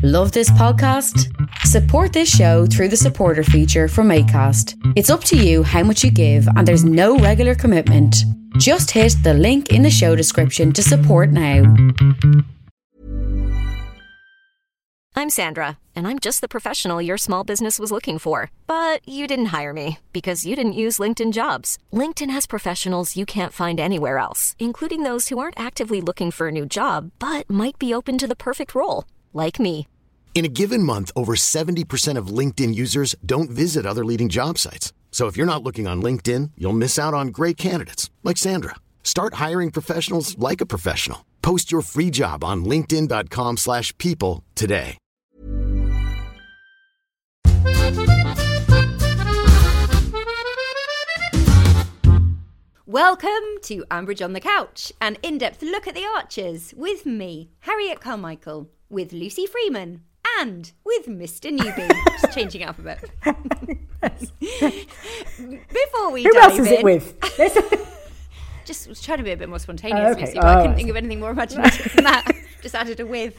Love this podcast? Support this show through the supporter feature from Acast. It's up to you how much you give and there's no regular commitment. Just hit the link in the show description to support now. I'm Sandra, and I'm just the professional your small business was looking for. But you didn't hire me because you didn't use LinkedIn Jobs. LinkedIn has professionals you can't find anywhere else, including those who aren't actively looking for a new job, but might be open to the perfect role, like me. In a given month, over 70% of LinkedIn users don't visit other leading job sites. So if you're not looking on LinkedIn, you'll miss out on great candidates like Sandra. Start hiring professionals like a professional. Post your free job on linkedin.com/people today. Welcome to Ambridge on the Couch, an in-depth look at the Archers with me, Harriet Carmichael, with Lucy Freeman, and with Mr. Newby. Just changing alphabet. Before we Who dive else is in, it with? just was trying to be a bit more spontaneous, okay. Lucy, but I couldn't think of anything more imaginative than that. Just added a with.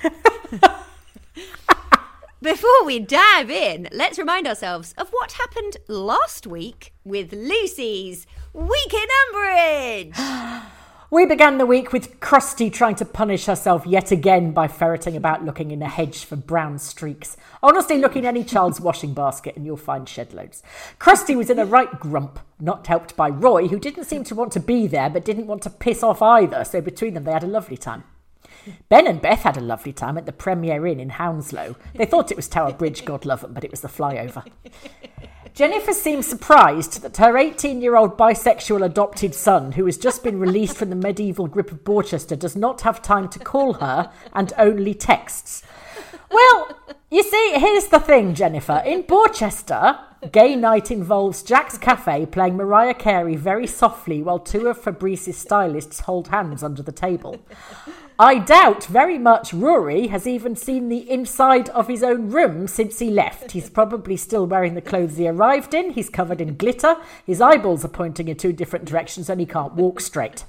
Before we dive in, let's remind ourselves of what happened last week with Lucy's Week in Ambridge. We began the week with Krusty trying to punish herself yet again by ferreting about looking in a hedge for brown streaks. Honestly, look in any child's washing basket and you'll find shed loads. Krusty was in a right grump, not helped by Roy, who didn't seem to want to be there but didn't want to piss off either, so between them they had a lovely time. Ben and Beth had a lovely time at the Premier Inn in Hounslow. They thought it was Tower Bridge, God love them, but it was the flyover. Jennifer seemed surprised that her 18-year-old bisexual adopted son, who has just been released from the medieval grip of Borchester, does not have time to call her and only texts. Well, you see, here's the thing, Jennifer. In Borchester, gay night involves Jack's Cafe playing Mariah Carey very softly while two of Fabrice's stylists hold hands under the table. I doubt very much Rory has even seen the inside of his own room since he left. He's probably still wearing the clothes he arrived in. He's covered in glitter. His eyeballs are pointing in two different directions and he can't walk straight.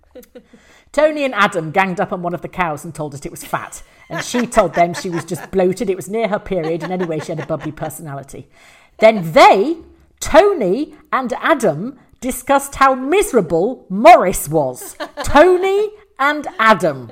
Tony and Adam ganged up on one of the cows and told it it was fat. And she told them she was just bloated. It was near her period and anyway she had a bubbly personality. Then they, Tony and Adam, discussed how miserable Morris was. Tony and Adam.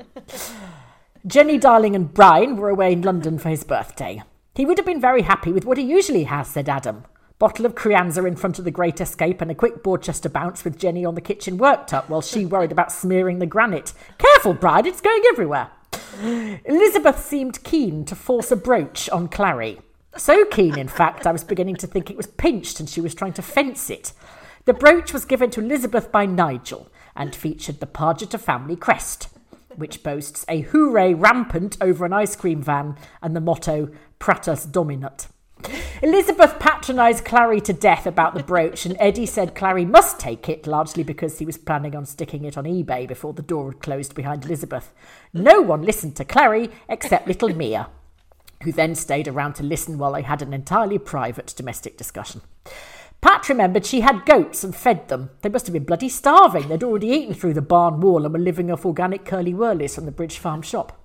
Jenny, Darling and Brian were away in London for his birthday. He would have been very happy with what he usually has, said Adam. Bottle of Crianza in front of the Great Escape and a quick Borchester bounce with Jenny on the kitchen worktop while she worried about smearing the granite. Careful, Brian, it's going everywhere. Elizabeth seemed keen to force a brooch on Clary. So keen, in fact, I was beginning to think it was pinched and she was trying to fence it. The brooch was given to Elizabeth by Nigel and featured the Pargeter family crest, which boasts a hooray rampant over an ice cream van and the motto Pratus Dominat. Elizabeth patronised Clary to death about the brooch and Eddie said Clary must take it, largely because he was planning on sticking it on eBay before the door had closed behind Elizabeth. No one listened to Clary except little Mia, who then stayed around to listen while they had an entirely private domestic discussion. Pat remembered she had goats and fed them. They must have been bloody starving. They'd already eaten through the barn wall and were living off organic curly-whirlies from the Bridge Farm shop.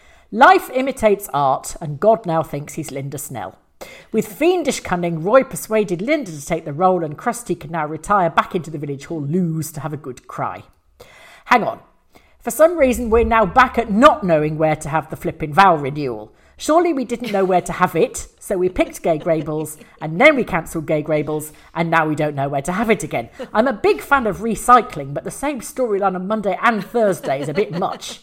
Life imitates art, and God now thinks he's Linda Snell. With fiendish cunning, Roy persuaded Linda to take the role and Krusty can now retire back into the village hall loose to have a good cry. Hang on. For some reason, we're now back at not knowing where to have the flipping vow renewal. Surely we didn't know where to have it, so we picked Gay Grables, and then we cancelled Gay Grables, and now we don't know where to have it again. I'm a big fan of recycling, but the same storyline on Monday and Thursday is a bit much.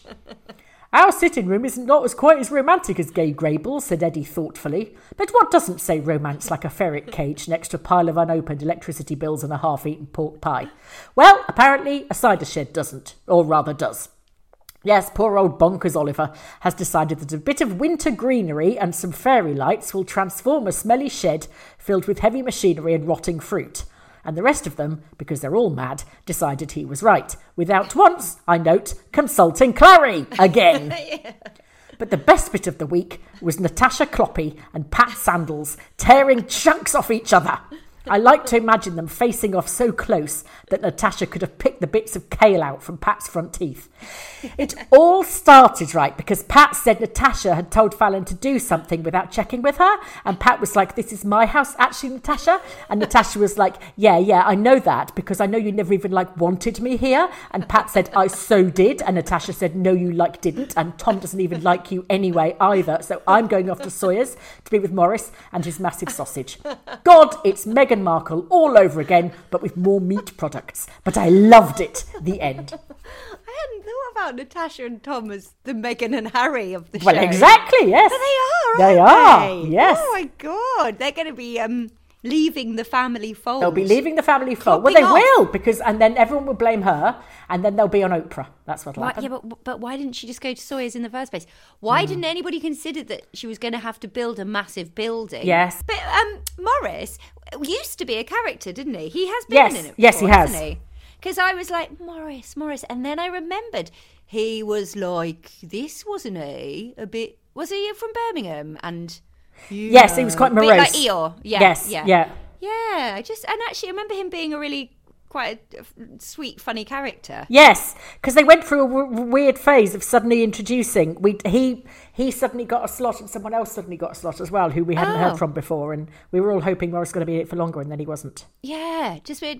Our sitting room is not quite as romantic as Gay Grables, said Eddie thoughtfully. But what doesn't say romance like a ferret cage next to a pile of unopened electricity bills and a half-eaten pork pie? Well, apparently a cider shed doesn't, or rather does. Yes, poor old bonkers Oliver has decided that a bit of winter greenery and some fairy lights will transform a smelly shed filled with heavy machinery and rotting fruit. And the rest of them, because they're all mad, decided he was right, without once, I note, consulting Clary again. Yeah. But the best bit of the week was Natasha Cloppy and Pat Sandals tearing chunks off each other. I like to imagine them facing off so close that Natasha could have picked the bits of kale out from Pat's front teeth. It all started, right, because Pat said Natasha had told Fallon to do something without checking with her, and Pat was like, this is my house, actually, Natasha. And Natasha was like, yeah, I know that, because I know you never even, wanted me here. And Pat said, I so did. And Natasha said, no, you, didn't. And Tom doesn't even like you anyway, either. So I'm going off to Sawyer's to be with Morris and his massive sausage. God, it's Meghan Markle all over again, but with more meat products. But I loved it. The end. I hadn't thought about Natasha and Tom as the Meghan and Harry of the show. Well, exactly, yes. But they are, yes. Oh, my God. They're going to be leaving the family fold. They'll be leaving the family fold. Well, they will, and then everyone will blame her, and then they'll be on Oprah. That's what'll happen. Yeah, but why didn't she just go to Sawyer's in the first place? Why didn't anybody consider that she was going to have to build a massive building? Yes. But Morris used to be a character, didn't he? He has been in it before, yes, he has. Hasn't he? Because I was like, Morris. And then I remembered he was like this, wasn't he? A bit, was he from Birmingham? And yes, he was quite morose. Bit like Eeyore. Yeah, yes, yeah. Yeah, and actually I remember him being a really quite a sweet, funny character. Yes, because they went through a weird phase of suddenly introducing. He suddenly got a slot, and someone else suddenly got a slot as well, who we hadn't heard from before, and we were all hoping Morris was going to be in it for longer, and then he wasn't. Yeah,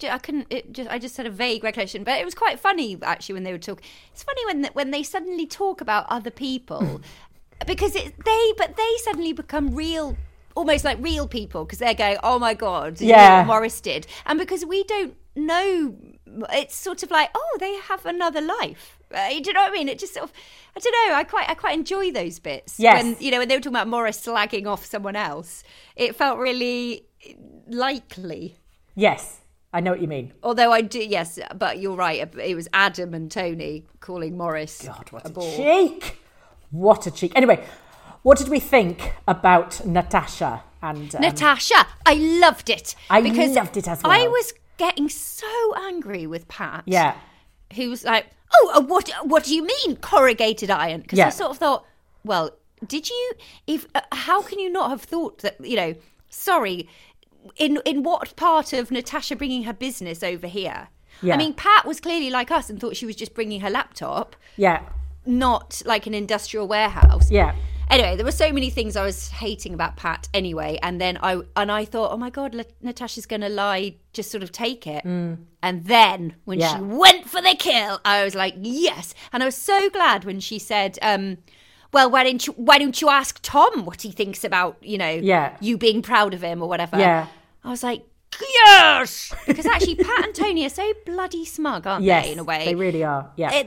I just had a vague recollection, but it was quite funny actually when they would talk. It's funny when they suddenly talk about other people, because they suddenly become real. Almost like real people, because they're going, oh my God, you know what Morris did. And because we don't know, it's sort of like, oh, they have another life. Do you know what I mean? It just sort of, I don't know, I quite enjoy those bits. Yes. When they were talking about Morris slagging off someone else, it felt really likely. Yes, I know what you mean. Although I do, yes, but you're right. It was Adam and Tony calling Morris. God, what a cheek. What a cheek. Anyway, what did we think about Natasha? Natasha, I loved it. I loved it as well. I was getting so angry with Pat. Yeah. Who was like, what do you mean corrugated iron? Because I sort of thought, well, did you, how can you not have thought that, sorry, in what part of Natasha bringing her business over here? Yeah. I mean, Pat was clearly like us and thought she was just bringing her laptop. Yeah. Not like an industrial warehouse. Yeah. Anyway, there were so many things I was hating about Pat anyway, and then I thought, oh my God, Natasha's going to lie, just sort of take it. And then when she went for the kill, I was like, yes. And I was so glad when she said, well, why don't you ask Tom what he thinks about, you being proud of him or whatever. Yeah. I was like, yes! Because actually Pat and Tony are so bloody smug, aren't they, in a way? They really are, yeah.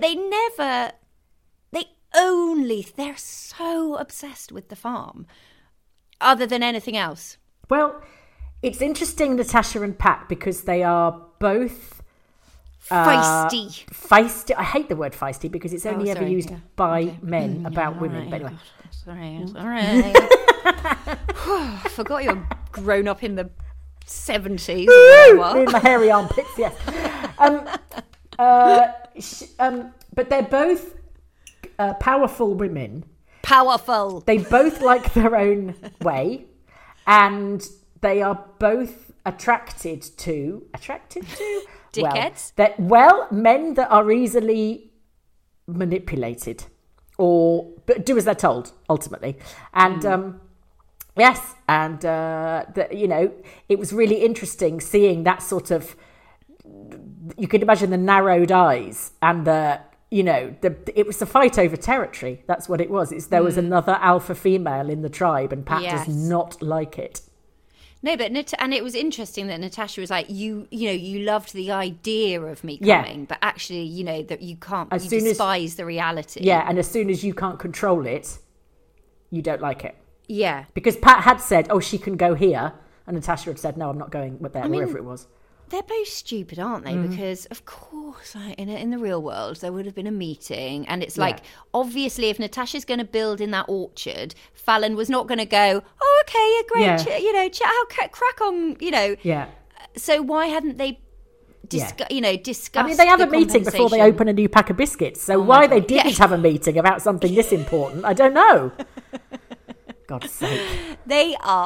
They're so obsessed with the farm other than anything else. Well, it's interesting, Natasha and Pat, because they are both feisty. Feisty. I hate the word feisty because it's only ever used by men about women. But anyway. Sorry. I forgot you're grown up in the 70s. In my hairy armpits, yes. But they're both powerful women. Powerful. They both like their own way, and they are both attracted to dickheads. Men that are easily manipulated, but do as they're told ultimately. And yes, and it was really interesting seeing that sort of. You could imagine the narrowed eyes and it was a fight over territory. That's what it was. There was another alpha female in the tribe, and Pat does not like it. No, but and it was interesting that Natasha was like, you loved the idea of me coming, but actually, that you can't. You despise the reality. Yeah, and as soon as you can't control it, you don't like it. Yeah, because Pat had said, "Oh, she can go here," and Natasha had said, "No, I'm not going wherever it was." They're both stupid, aren't they? Because, of course, in the real world, there would have been a meeting. And it's like, obviously, if Natasha's going to build in that orchard, Fallon was not going to go, oh, okay, yeah, great, crack on, Yeah. So why hadn't they discussed I mean, they have a meeting before they open a new pack of biscuits. So why they didn't have a meeting about something this important, I don't know. God's sake. They are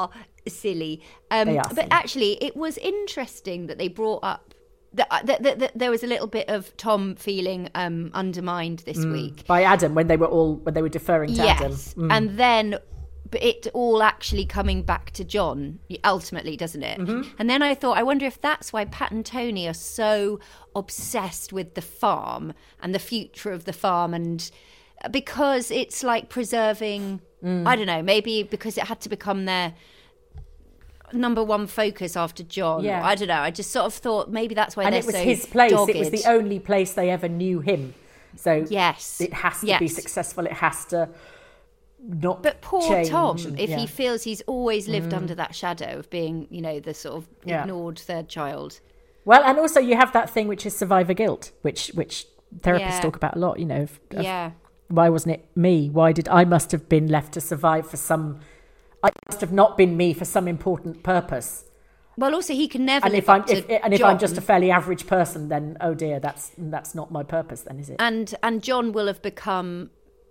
silly. They are but silly. actually, it was interesting that they brought up that there was a little bit of Tom feeling undermined this week by Adam when they were deferring to Adam. Yes, and then it all actually coming back to John ultimately, doesn't it? And then I thought, I wonder if that's why Pat and Tony are so obsessed with the farm and the future of the farm, and because it's like preserving. I don't know, maybe because it had to become their number one focus after John. Yeah. I don't know. I just sort of thought maybe that's why And they're it was so his place. dogged. It was the only place they ever knew him. So yes, it has to be successful. It has to not. But poor change Tom, and- if he feels he's always lived under that shadow of being, the sort of ignored third child. Well, and also you have that thing which is survivor guilt, which therapists talk about a lot. Of why wasn't it me? I must have been left to survive for some. I must have not been me for some important purpose. Well, also he can never. And if I'm just a fairly average person, then oh dear, that's not my purpose. Then is it? And John will have become,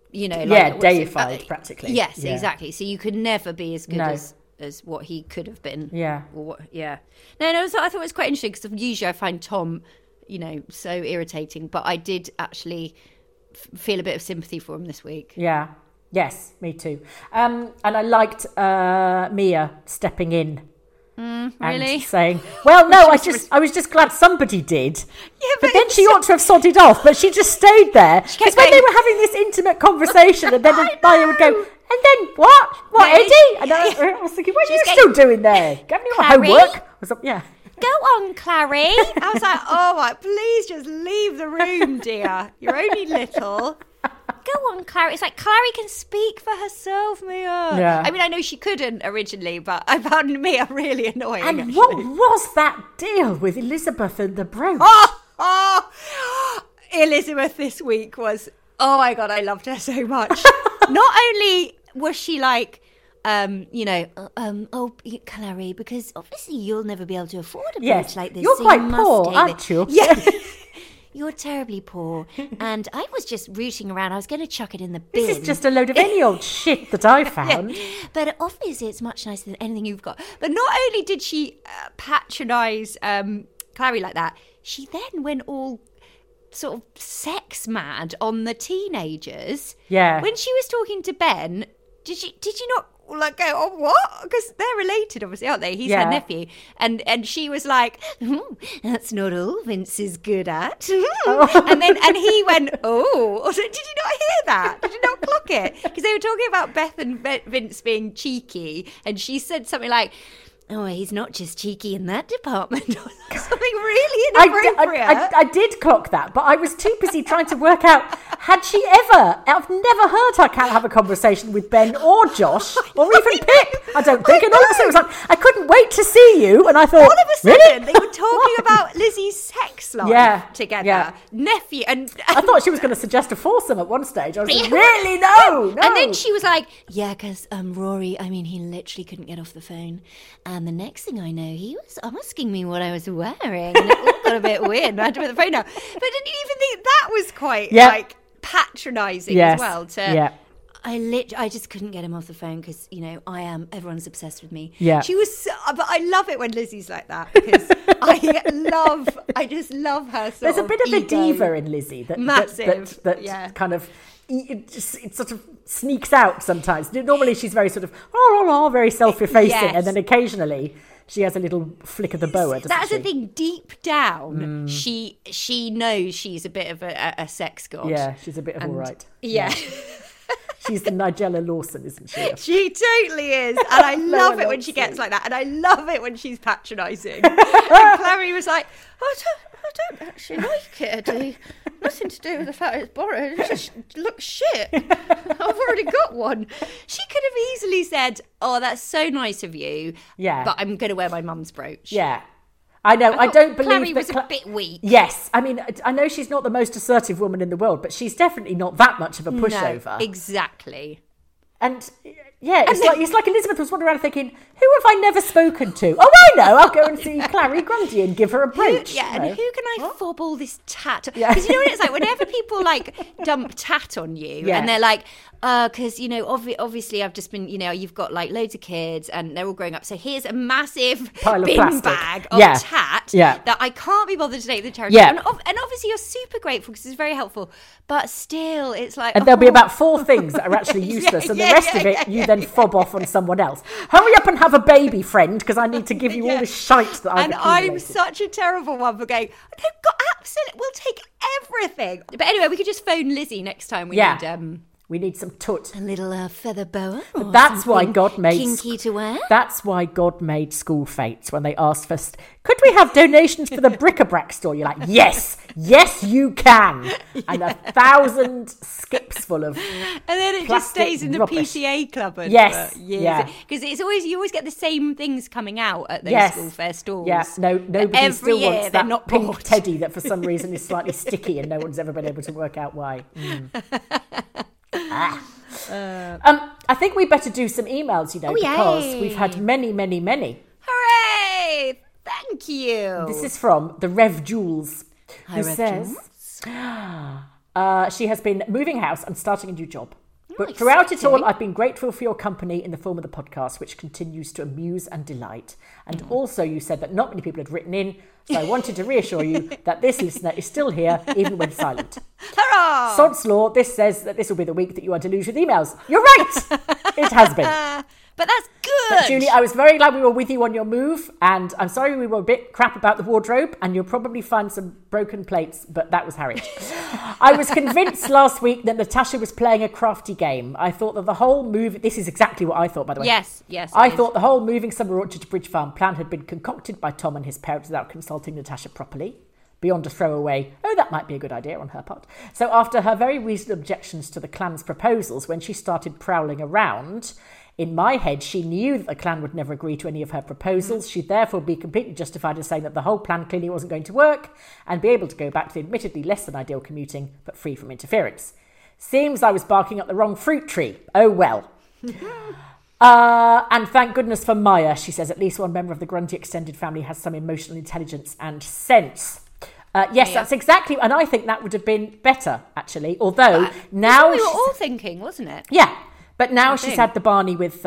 deified practically. Yes, Yeah. exactly. So you could never be as good as what he could have been. Yeah. No, I thought it was quite interesting because usually I find Tom, so irritating, but I did actually feel a bit of sympathy for him this week. Yeah. Yes, me too. And I liked Mia stepping in. Really? And saying, well, no, I was just glad somebody did. Yeah, but then she ought to have sodded off, but she just stayed there. Because when they were having this intimate conversation, and then Maya would go, and then what? What, No, Eddie? And I was thinking, what are you still doing there? Go have your Clary? homework? Yeah. Go on, Clary. I was like, oh, my, please just leave the room, dear. You're only little. Go on, Clary. It's like Clary can speak for herself, Mia. Yeah. I mean, I know she couldn't originally, but I found Mia really annoying. And actually. what was that deal with Elizabeth and the brooch? Elizabeth this week was, oh my God, I loved her so much. Not only was she like, Clary, because obviously you'll never be able to afford a place like this. You're so quite you poor, must aren't you? Yeah. You're terribly poor. And I was just rooting around. I was going to chuck it in the bin. This is just a load of any old shit that I found. Yeah. But obviously it's much nicer than anything you've got. But not only did she patronise Clary like that, she then went all sort of sex mad on the teenagers. Yeah. When she was talking to Ben, did you not like go, oh, what? Because they're related, obviously, aren't they? He's her nephew. And she was like, that's not all Vince is good at. And he went, oh. Did you not hear that? Did you not clock it? Because they were talking about Beth and Vince being cheeky. And she said something like, oh, he's not just cheeky in that department. Or something really inappropriate. I did clock that, but I was too busy trying to work out, had she ever, I've never heard her have a conversation with Ben or Josh or even Pip. I don't think. And all of a sudden it was like, I couldn't wait to see you. And I thought, all of a sudden really? they were talking about Lizzie's sex life together. Yeah. Nephew. And I thought she was going to suggest a foursome at one stage. I was like, really? No. And then she was like, yeah, because Rory, I mean, he literally couldn't get off the phone. And the next thing I know, he was asking me what I was wearing. And it all got a bit weird. I had to put the phone down. But didn't you even think that was quite like patronising as well? I just couldn't get him off the phone because, everyone's obsessed with me. Yeah. She was, but I love it when Lizzie's like that because I just love her sort There's a of bit of a ego. diva in Lizzie that kind of, it sort of sneaks out sometimes. Normally she's very sort of, very self-effacing. Yes. And then occasionally she has a little flick of the boa, doesn't That's she? the thing. Deep down, she knows she's a bit of a sex god. Yeah, she's a bit of all right. Yeah. She's the Nigella Lawson, isn't she? She totally is. And I love it when she gets like that. And I love it when she's patronising. And Clary was like, I don't actually like it, Eddie. Nothing to do with the fact it's borrowed. It just looks shit. I've already got one. She could have easily said, oh, that's so nice of you. Yeah. But I'm going to wear my mum's brooch. Yeah. I know. I don't believe Clary that was a bit weak. Yes. I mean, I know she's not the most assertive woman in the world, but she's definitely not that much of a pushover. No, exactly. And Yeah, it's like Elizabeth was wandering around thinking, who have I never spoken to? Oh, I know, I'll go and see Clary Grundy and give her a brooch. And who can I fob all this tat? Because you know what it's like, whenever people like dump tat on you and they're like, because, you know, obviously I've just been, you know, you've got like loads of kids and they're all growing up. So here's a massive bin bag of tat that I can't be bothered to take to the charity. And obviously you're super grateful because it's very helpful. But still, it's like... And there'll be about 4 things that are actually useless and the rest of it you then fob off on someone else. Hurry up and have a baby, friend, because I need to give you all the shite that I've accumulated. I'm such a terrible one for going, they've got absolutely... We'll take everything. But anyway, we could just phone Lizzie next time we need... We need some toot. A little feather boa. But that's why God made... Kinky to wear. That's why God made school fates when they asked for... Could we have donations for the bric-a-brac store? You're like, yes, you can. And 1,000 skips full of and then it just stays in the rubbish. PTA cupboard yes, for years. Because it's always... You always get the same things coming out at those school fair stalls. Yes, nobody every still year wants that not pink bought. teddy that for some reason is slightly sticky and no one's ever been able to work out why. I think we better do some emails, you know, because we've had many. Hooray! Thank you. This is from the Rev Jules, who says she has been moving house and starting a new job. But throughout it all, I've been grateful for your company in the form of the podcast, which continues to amuse and delight. And also, you said that not many people had written in, so I wanted to reassure you that this listener is still here, even when silent. Hurrah! Sod's Law, this says that this will be the week that you are deluged with emails. You're right! It has been. But that's good. But Julie, I was very glad we were with you on your move, and I'm sorry we were a bit crap about the wardrobe, and you'll probably find some broken plates, but that was Harriet. I was convinced last week that Natasha was playing a crafty game. I thought that the whole move... This is exactly what I thought, by the way. Yes. I thought the whole moving Summer Orchard to Bridge Farm plan had been concocted by Tom and his parents without consulting Natasha properly. Beyond a throwaway, that might be a good idea on her part. So after her very reasonable objections to the clan's proposals, when she started prowling around... In my head, she knew that the clan would never agree to any of her proposals. She'd therefore be completely justified in saying that the whole plan clearly wasn't going to work and be able to go back to the admittedly less than ideal commuting, but free from interference. Seems I was barking up the wrong fruit tree. Oh well. And thank goodness for Maya, she says. At least one member of the Grundy extended family has some emotional intelligence and sense. Yes, that's exactly... And I think that would have been better, actually. Although now... We were all thinking, wasn't it? Yeah. But now she's had the Barney with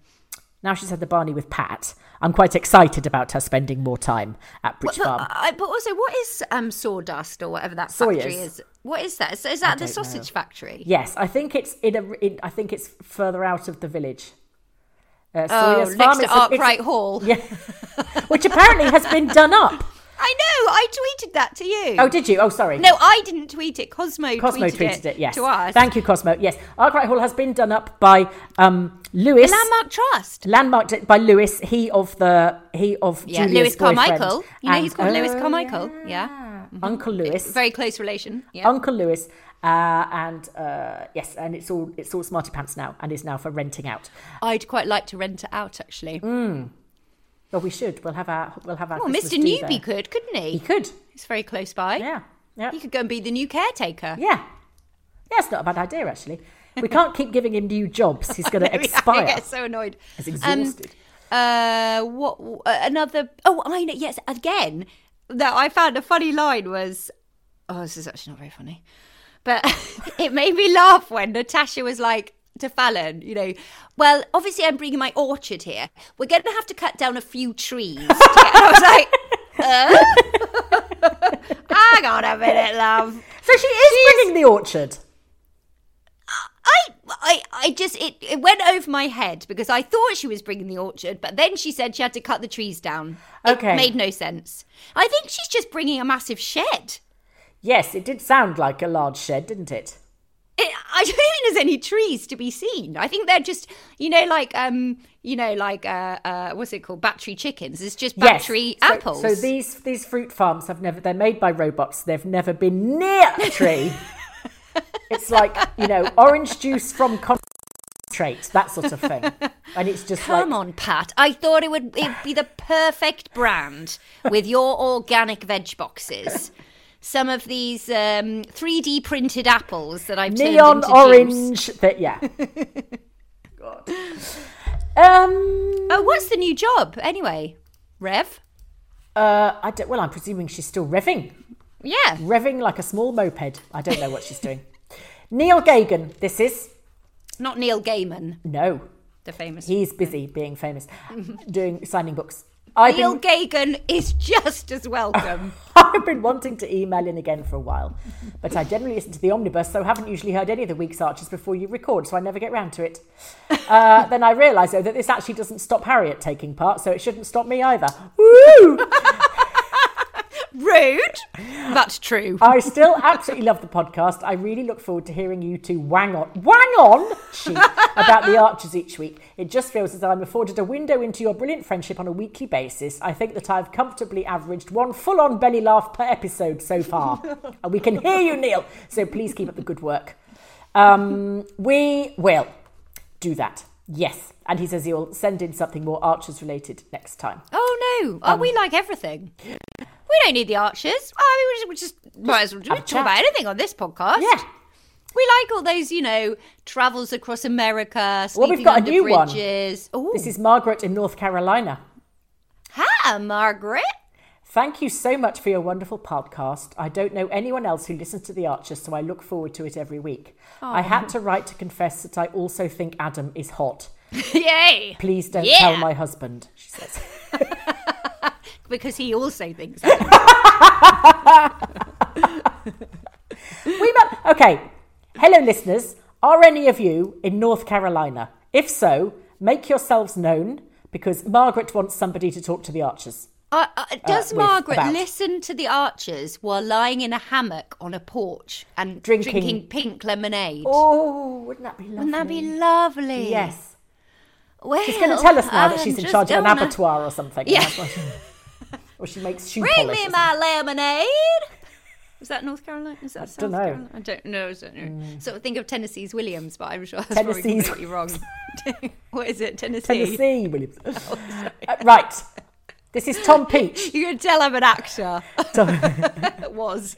Pat. I'm quite excited about her spending more time at Bridge Farm. But also, what is sawdust or whatever that factory is? What is that? Is that the sausage factory? Yes, I think it's I think it's further out of the village. Next to Arkwright Hall. Yeah, which apparently has been done up. I know, I tweeted that to you. Oh, did you? Oh, sorry. No, I didn't tweet it. Cosmo tweeted it, yes. to us. Thank you, Cosmo. Yes, Arkwright Hall has been done up by Lewis. The Landmark Trust. Landmarked by Lewis, he of Julia's Lewis Carmichael. boyfriend. You know, he's called Lewis Carmichael. Yeah. Mm-hmm. Uncle Lewis. Very close relation. Yeah. Uncle Lewis. And it's all smarty pants now and is now for renting out. I'd quite like to rent it out, actually. Well, we should. We'll have our. Well, Mr. Newby couldn't he? He could. He's very close by. Yeah. He could go and be the new caretaker. Yeah. It's not a bad idea, actually. We can't keep giving him new jobs. He's going to expire. I get so annoyed. He's exhausted. What another? Oh, I know. Yes, again. That I found a funny line was. Oh, this is actually not very funny, but it made me laugh when Natasha was like to Fallon, you know, well, obviously I'm bringing my orchard here. We're going to have to cut down a few trees. I was like, hang on a minute, love. So she's bringing the orchard. It went over my head because I thought she was bringing the orchard, but then she said she had to cut the trees down. Okay. It made no sense. I think she's just bringing a massive shed. Yes, it did sound like a large shed, didn't it? I don't think there's any trees to be seen. I think they're just, what's it called? Battery chickens. It's just battery apples. So these fruit farms they're made by robots. They've never been near a tree. It's like, orange juice from concentrate, that sort of thing. And it's just Come on, Pat. I thought it'd be the perfect brand with your organic veg boxes. Some of these 3D printed apples that I've neon turned into orange. God. What's the new job anyway? Rev? I'm presuming she's still revving. Yeah. Revving like a small moped. I don't know what she's doing. Neil Gaigan, this is. Not Neil Gaiman. No. The famous. He's busy being famous, signing books. Neil Gaigan is just as welcome. I've been wanting to email in again for a while, but I generally listen to the omnibus, so haven't usually heard any of the week's Archers before you record, so I never get round to it. Then I realise, though, that this actually doesn't stop Harriet taking part, so it shouldn't stop me either. Woo! Rude, but true. I still absolutely love the podcast. I really look forward to hearing you two wang on sheep about the Archers each week. It just feels as though I'm afforded a window into your brilliant friendship on a weekly basis. I think that I've comfortably averaged one full-on belly laugh per episode so far. And we can hear you, Neil. So please keep up the good work. We will do that. Yes. And he says he'll send in something more Archers related next time. Oh, no. We like everything. We don't need the Archers. I mean, we just might as well talk about anything on this podcast. Yeah. We like all those, travels across America, sleeping we've got under a new bridges. One. This is Margaret in North Carolina. Hi, Margaret. Thank you so much for your wonderful podcast. I don't know anyone else who listens to The Archers, so I look forward to it every week. Aww. I had to write to confess that I also think Adam is hot. Yay! Please don't tell my husband, she says. Because he also thinks Okay. Hello, listeners. Are any of you in North Carolina? If so, make yourselves known, because Margaret wants somebody to talk to the Archers. Does Margaret listen to the Archers while lying in a hammock on a porch and drinking pink lemonade? Oh, wouldn't that be lovely? Wouldn't that be lovely? Yes. Well, she's going to tell us now that she's in charge of an abattoir or something. Yeah. Or she makes shoe Bring polish. me my lemonade. Is that North Carolina? Is that South Carolina? I don't know. So think of Tennessee's Williams, but I'm sure that's probably completely wrong. What is it? Tennessee Williams. Right. This is Tom Peach. You can tell I'm an actor. Was.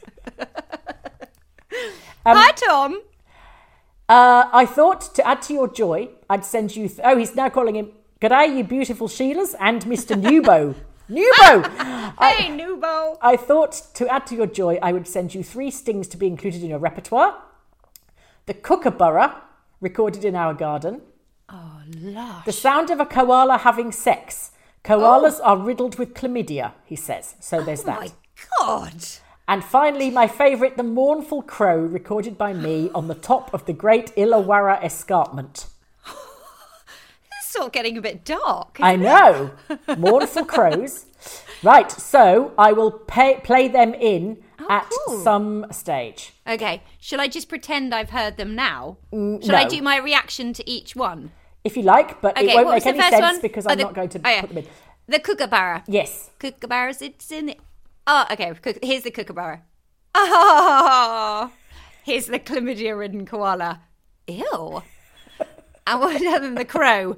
Hi, Tom. I thought to add to your joy, I'd send you... he's now calling him, G'day, you beautiful Sheilas, and Mr. Newbo. Newbo! Hey, Newbo! I thought to add to your joy, I would send you 3 stings to be included in your repertoire. The Kookaburra, recorded in our garden. Oh, lush. The sound of a koala having sex. Koalas are riddled with chlamydia, he says. So there's that. Oh, my God. And finally, my favourite, the mournful crow, recorded by me on the top of the great Illawarra Escarpment. It's sort of getting a bit dark. I know. Mournful crows. Right, so I will play them in at some stage. Okay. Shall I just pretend I've heard them now? Shall I do my reaction to each one? If you like, but it won't make any sense because I'm not going to put them in. The Kookaburra. Yes. Kookaburras, it's in the... Oh, okay. Here's the Kookaburra. Oh, here's the chlamydia-ridden koala. Ew. And what other than the crow?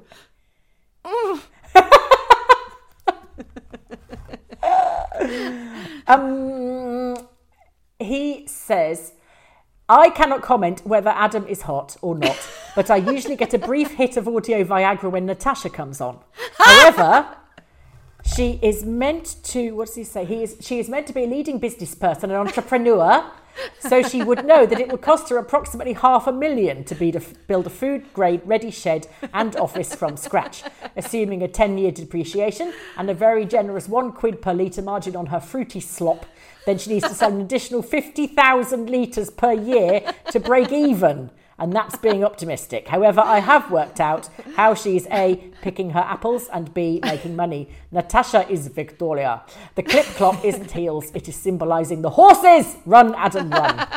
He says, I cannot comment whether Adam is hot or not, but I usually get a brief hit of audio Viagra when Natasha comes on. However, she is meant to, what does he say? She is meant to be a leading business person, an entrepreneur, so she would know that it would cost her approximately $500,000 to build a food-grade ready shed and office from scratch, assuming a 10-year depreciation and a very generous £1 per litre margin on her fruity slop. Then she needs to sell an additional 50,000 litres per year to break even. And that's being optimistic. However, I have worked out how she's A, picking her apples, and B, making money. Natasha is Victoria. The clip-clop isn't heels. It is symbolising the horses. Run, Adam, run.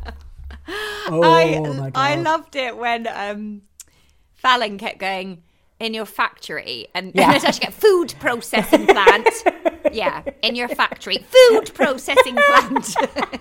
Oh, my God. I loved it when Fallon kept going, in your factory. And Natasha kept, food processing plant. Yeah, in your factory. Food processing plant.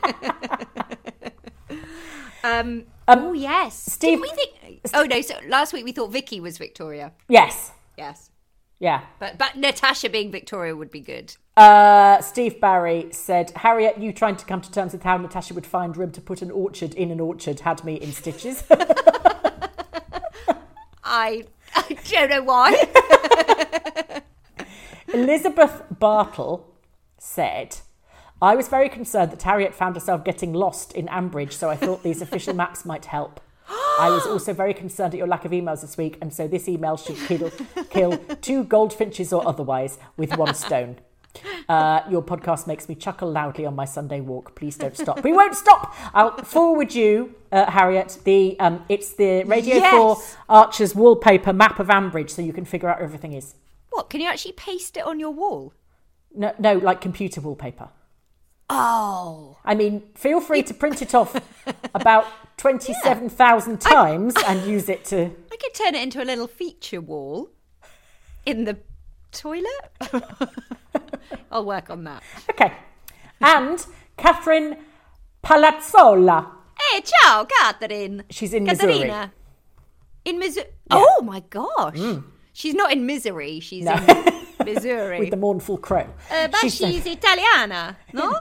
Oh, yes. Steve... Did we think... Oh, no, so last week we thought Vicky was Victoria. Yes. Yes. Yeah. But Natasha being Victoria would be good. Steve Barry said, Harriet, you trying to come to terms with how Natasha would find room to put an orchard in an orchard had me in stitches. I don't know why. Elizabeth Bartle said, I was very concerned that Harriet found herself getting lost in Ambridge, so I thought these official maps might help. I was also very concerned at your lack of emails this week, and so this email should kill 2 goldfinches or otherwise with 1 stone. Your podcast makes me chuckle loudly on my Sunday walk. Please don't stop. We won't stop. I'll forward you, Harriet, it's the Radio 4 Archers wallpaper map of Ambridge, so you can figure out where everything is. What, can you actually paste it on your wall? No, like computer wallpaper. Oh. I mean, feel free to print it off about 27,000 times and use it to... I could turn it into a little feature wall in the toilet. I'll work on that. Okay. And Catherine Palazzola. Hey, ciao, Catherine. She's in Caterina. Missouri. In Missouri. Yeah. Oh, my gosh. She's not in misery. She's in Missouri. With the mournful crow. But she's Italiana, no?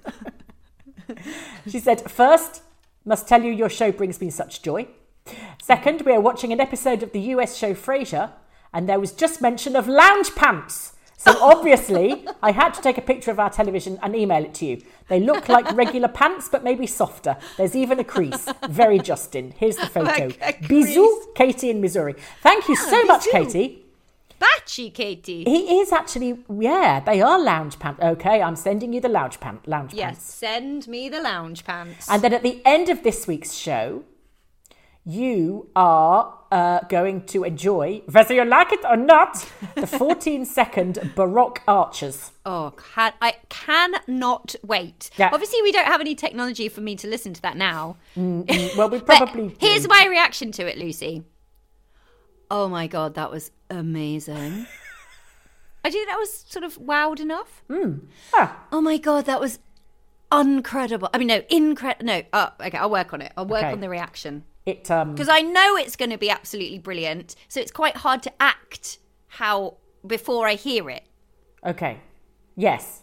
She said, first, must tell you your show brings me such joy. Second, we are watching an episode of the US show Frasier, and there was just mention of lounge pants. So obviously, I had to take a picture of our television and email it to you. They look like regular pants, but maybe softer. There's even a crease. Very Justin. Here's the photo. Bisous, Katie in Missouri. Thank you so much, Katie. Batchy, Katie. He is actually, they are lounge pants. Okay, I'm sending you the lounge pants. Yes, send me the lounge pants. And then at the end of this week's show, you are going to enjoy, whether you like it or not, the 14-second Baroque Archers. Oh, I cannot wait. Yeah. Obviously, we don't have any technology for me to listen to that now. Well, we probably do. Here's my reaction to it, Lucy. Oh my God, that was amazing. I think that was sort of wowed enough. Oh my God, that was incredible. I mean, no, incredible. No, okay, I'll work on it. I'll work on the reaction. Because I know it's going to be absolutely brilliant, so it's quite hard to act before I hear it. Okay. Yes.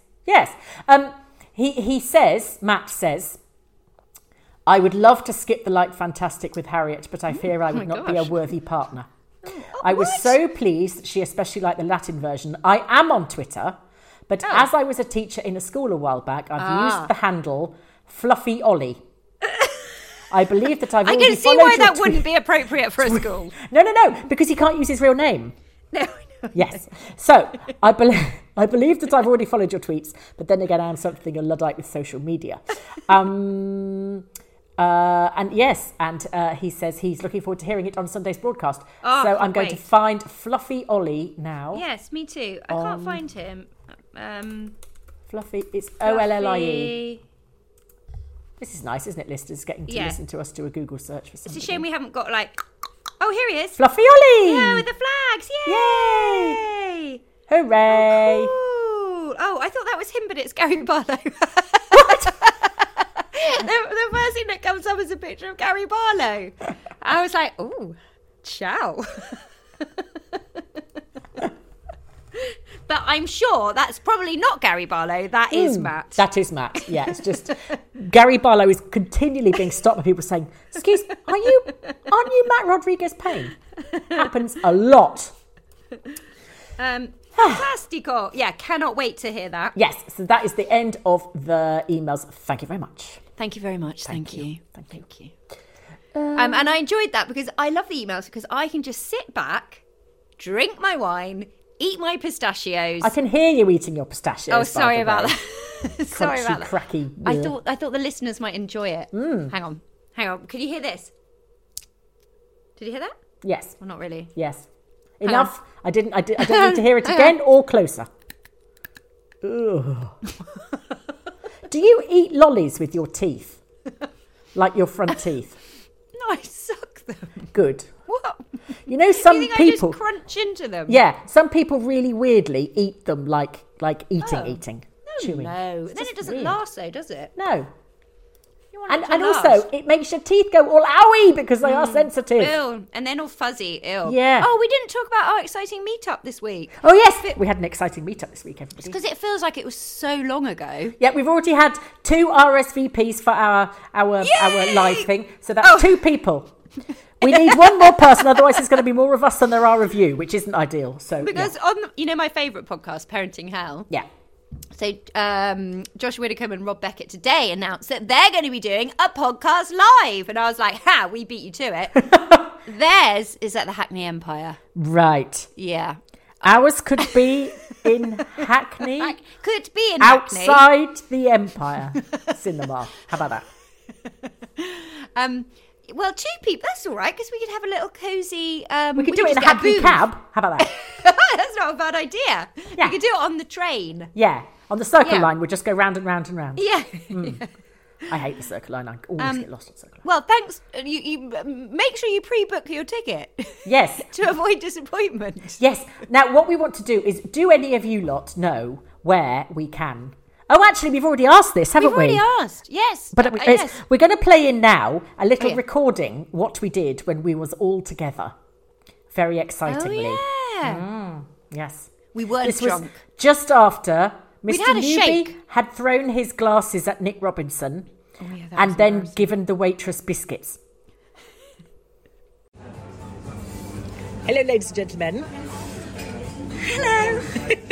He says, Matt says, I would love to skip the Light Fantastic with Harriet, but I fear I would not be a worthy partner. I was so pleased that she especially liked the Latin version. I am on Twitter, but as I was a teacher in a school a while back, I've used the handle Fluffy Ollie. I believe that I've already followed your I can see why that wouldn't be appropriate for a school. No, because he can't use his real name. No. Yes. So, I believe that I've already followed your tweets, but then again, I am something a Luddite with social media. And yes, he says he's looking forward to hearing it on Sunday's broadcast. Oh, so I'm going to find Fluffy Ollie now. Yes, me too. I can't find him. Fluffy, it's Ollie. This is nice, isn't it, listeners, getting to listen to us do a Google search for something. It's a shame we haven't got oh, here he is. Fluffy Ollie! Yeah, with the flags. Yay! Hooray! Oh, cool. Oh, I thought that was him, but it's Gary Barlow. What? The first thing that comes up is a picture of Gary Barlow. I was like, ooh, ciao. But I'm sure that's probably not Gary Barlow. That is Matt. That is Matt. Yeah, it's just Gary Barlow is continually being stopped by people saying, "Excuse, aren't you Matt Rodriguez Payne?" Happens a lot. Fantastico. Yeah, cannot wait to hear that. Yes, so that is the end of the emails. Thank you very much. Thank you very much. Thank you. Thank you. And I enjoyed that because I love the emails because I can just sit back, drink my wine, eat my pistachios. I can hear you eating your pistachios. Oh, sorry about that. Sorry about that. Cracky. I thought the listeners might enjoy it. Hang on. Could you hear this? Did you hear that? Yes. Well, not really. Yes. Enough. I don't need to hear it again or closer. Ugh. Do you eat lollies with your teeth? Like your front teeth? No, I suck them. Good. What? You know, some you think people I just crunch into them. Yeah, some people really weirdly eat them like eating. Chewing. No, then it doesn't last though, does it? No. And also, it makes your teeth go all owie because they are sensitive. Ew. And then all fuzzy. Ew. Yeah. Oh, we didn't talk about our exciting meetup this week. Oh, yes. We had an exciting meetup this week, everybody. Because it feels like it was so long ago. Yeah, we've already had 2 RSVPs for our live thing. So that's 2 people. We need one more person, otherwise there's going to be more of us than there are of you, which isn't ideal. So because on my favourite podcast, Parenting Hell. Yeah. So Josh Widdicombe and Rob Beckett today announced that they're going to be doing a podcast live. And I was like, we beat you to it. Theirs is at the Hackney Empire. Right. Yeah. Ours could be in Hackney. Could be in outside Hackney. the Empire Cinema. How about that? Well, 2 people, that's all right, because we could have a little cosy... we could do it in a Hackney cab. How about that? That's not a bad idea. Yeah. We could do it on the train. Yeah. On the Circle Line, we'll just go round and round and round. Yeah. I hate the Circle Line. I always get lost on Circle Line. Well, thanks. You make sure you pre-book your ticket. Yes. To avoid disappointment. Yes. Now, what we want to do is, do any of you lot know where we can... Oh, actually, we've already asked this, haven't we? We've already asked, yes. But yes. We're going to play in now a little recording, what we did when we was all together. Very excitingly. Oh, yeah. Yes. We weren't this drunk. Was just after Mr. Had a Newby shake. had thrown his glasses at Nick Robinson and then given the waitress biscuits. Hello, ladies and gentlemen. Hello.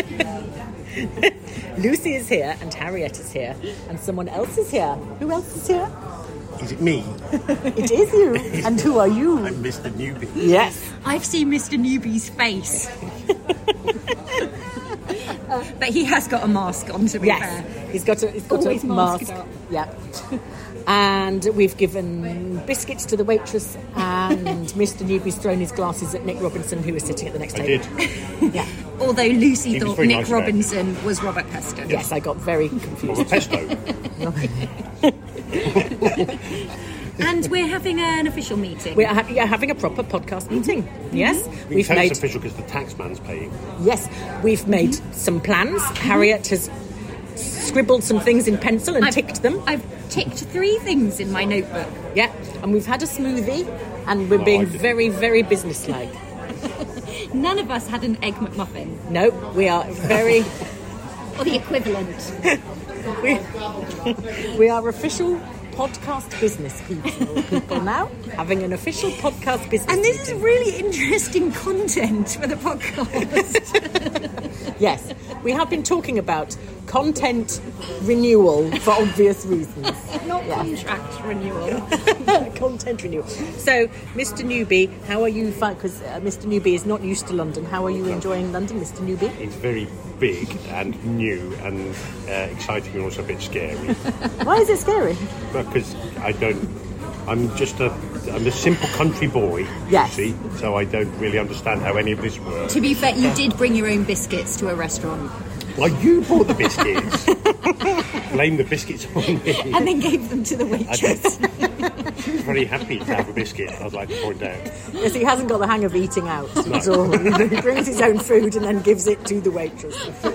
Lucy is here and Harriet is here and someone else is here. Who else is here? Is it me? It is you. And who are you? I'm Mr. Newby. Yes. I've seen Mr. Newby's face. But he has got a mask on, to be fair. He's got a mask. Yeah. And we've given biscuits to the waitress and Mr. Newby's thrown his glasses at Nick Robinson, who was sitting at the next table. I did. Yeah. Although Lucy thought Nick nice Robinson was Robert Peston. Yes, I got very confused. Robert Pesto. And we're having an official meeting. We're having a proper podcast meeting. Yes. We've made... It's official because the taxman's paying. Yes. We've made some plans. Harriet has scribbled some things in pencil and ticked them. I've ticked 3 things in my notebook. Yeah. And we've had a smoothie and we're being very, very businesslike. None of us had an Egg McMuffin. No, we are very... Or the equivalent. We are official podcast business people now, having an official podcast business And this meeting. is really interesting content for the podcast. Yes, we have been talking about content renewal for obvious reasons. Not contract renewal. Content renewal. So, Mr. Newby, how are you? Because Mr. Newby is not used to London. How are you enjoying London, Mr. Newby? It's very big and new and exciting and also a bit scary. Why is it scary? Because I'm a simple country boy, yes. You see, so I don't really understand how any of this works. To be fair, you did bring your own biscuits to a restaurant. Well, you bought the biscuits. Blame the biscuits on me. And then gave them to the waitress. She was very happy to have a biscuit, I'd like to point out. Yes, he hasn't got the hang of eating out at all. He brings his own food and then gives it to the waitress.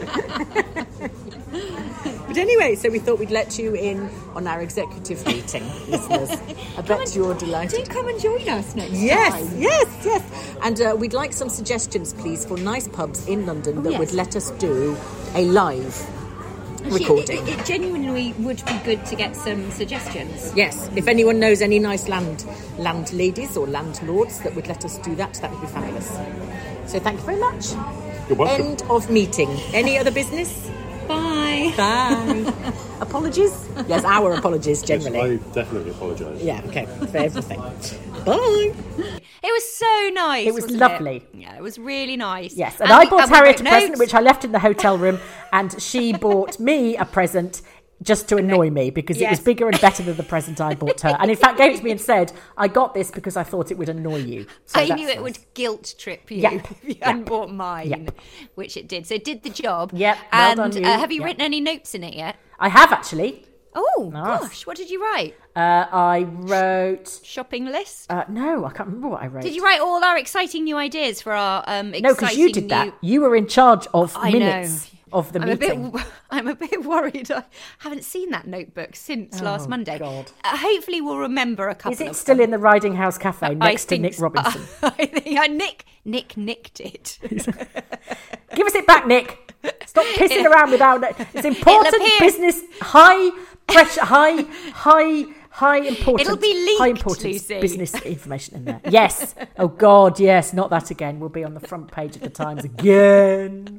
But anyway, so we thought we'd let you in on our executive meeting, listeners. I bet you're delighted. Do come and join us next time. Yes. And we'd like some suggestions, please, for nice pubs in London that would let us do a live recording. It genuinely would be good to get some suggestions. Yes, if anyone knows any nice landladies or landlords that would let us do that, that would be fabulous. So thank you very much. You're welcome. End of meeting. Any other business? Bye. Apologies? Yes, our apologies, generally. Yes, I definitely apologise. Yeah, okay, for everything. Bye. It was so nice. It was lovely. Yeah, it was really nice. Yes, and I bought Harriet a present, which I left in the hotel room, and she bought me a present just to annoy me because it was bigger and better than the present I bought her. And in fact, gave it to me and said, I got this because I thought it would annoy you. So I knew it would guilt trip you if you hadn't bought mine, which it did. So it did the job. Yep, well done you. Have you written any notes in it yet? I have, actually. Oh, gosh. What did you write? I wrote... Shopping list? No, I can't remember what I wrote. Did you write all our exciting new ideas for our exciting No, because you did that. You were in charge of minutes of the meeting. I'm a bit worried. I haven't seen that notebook since last Monday. God. Hopefully we'll remember a couple of them. Is it still in the Riding House Cafe next to Nick Robinson? I think Nick nicked it. Give us it back, Nick. Stop pissing around without it. It's important business, high pressure, high high importance. It'll be leaked, high importance Lucy. business information in there. Yes. Oh God, yes. Not that again. We'll be on the front page of the Times again.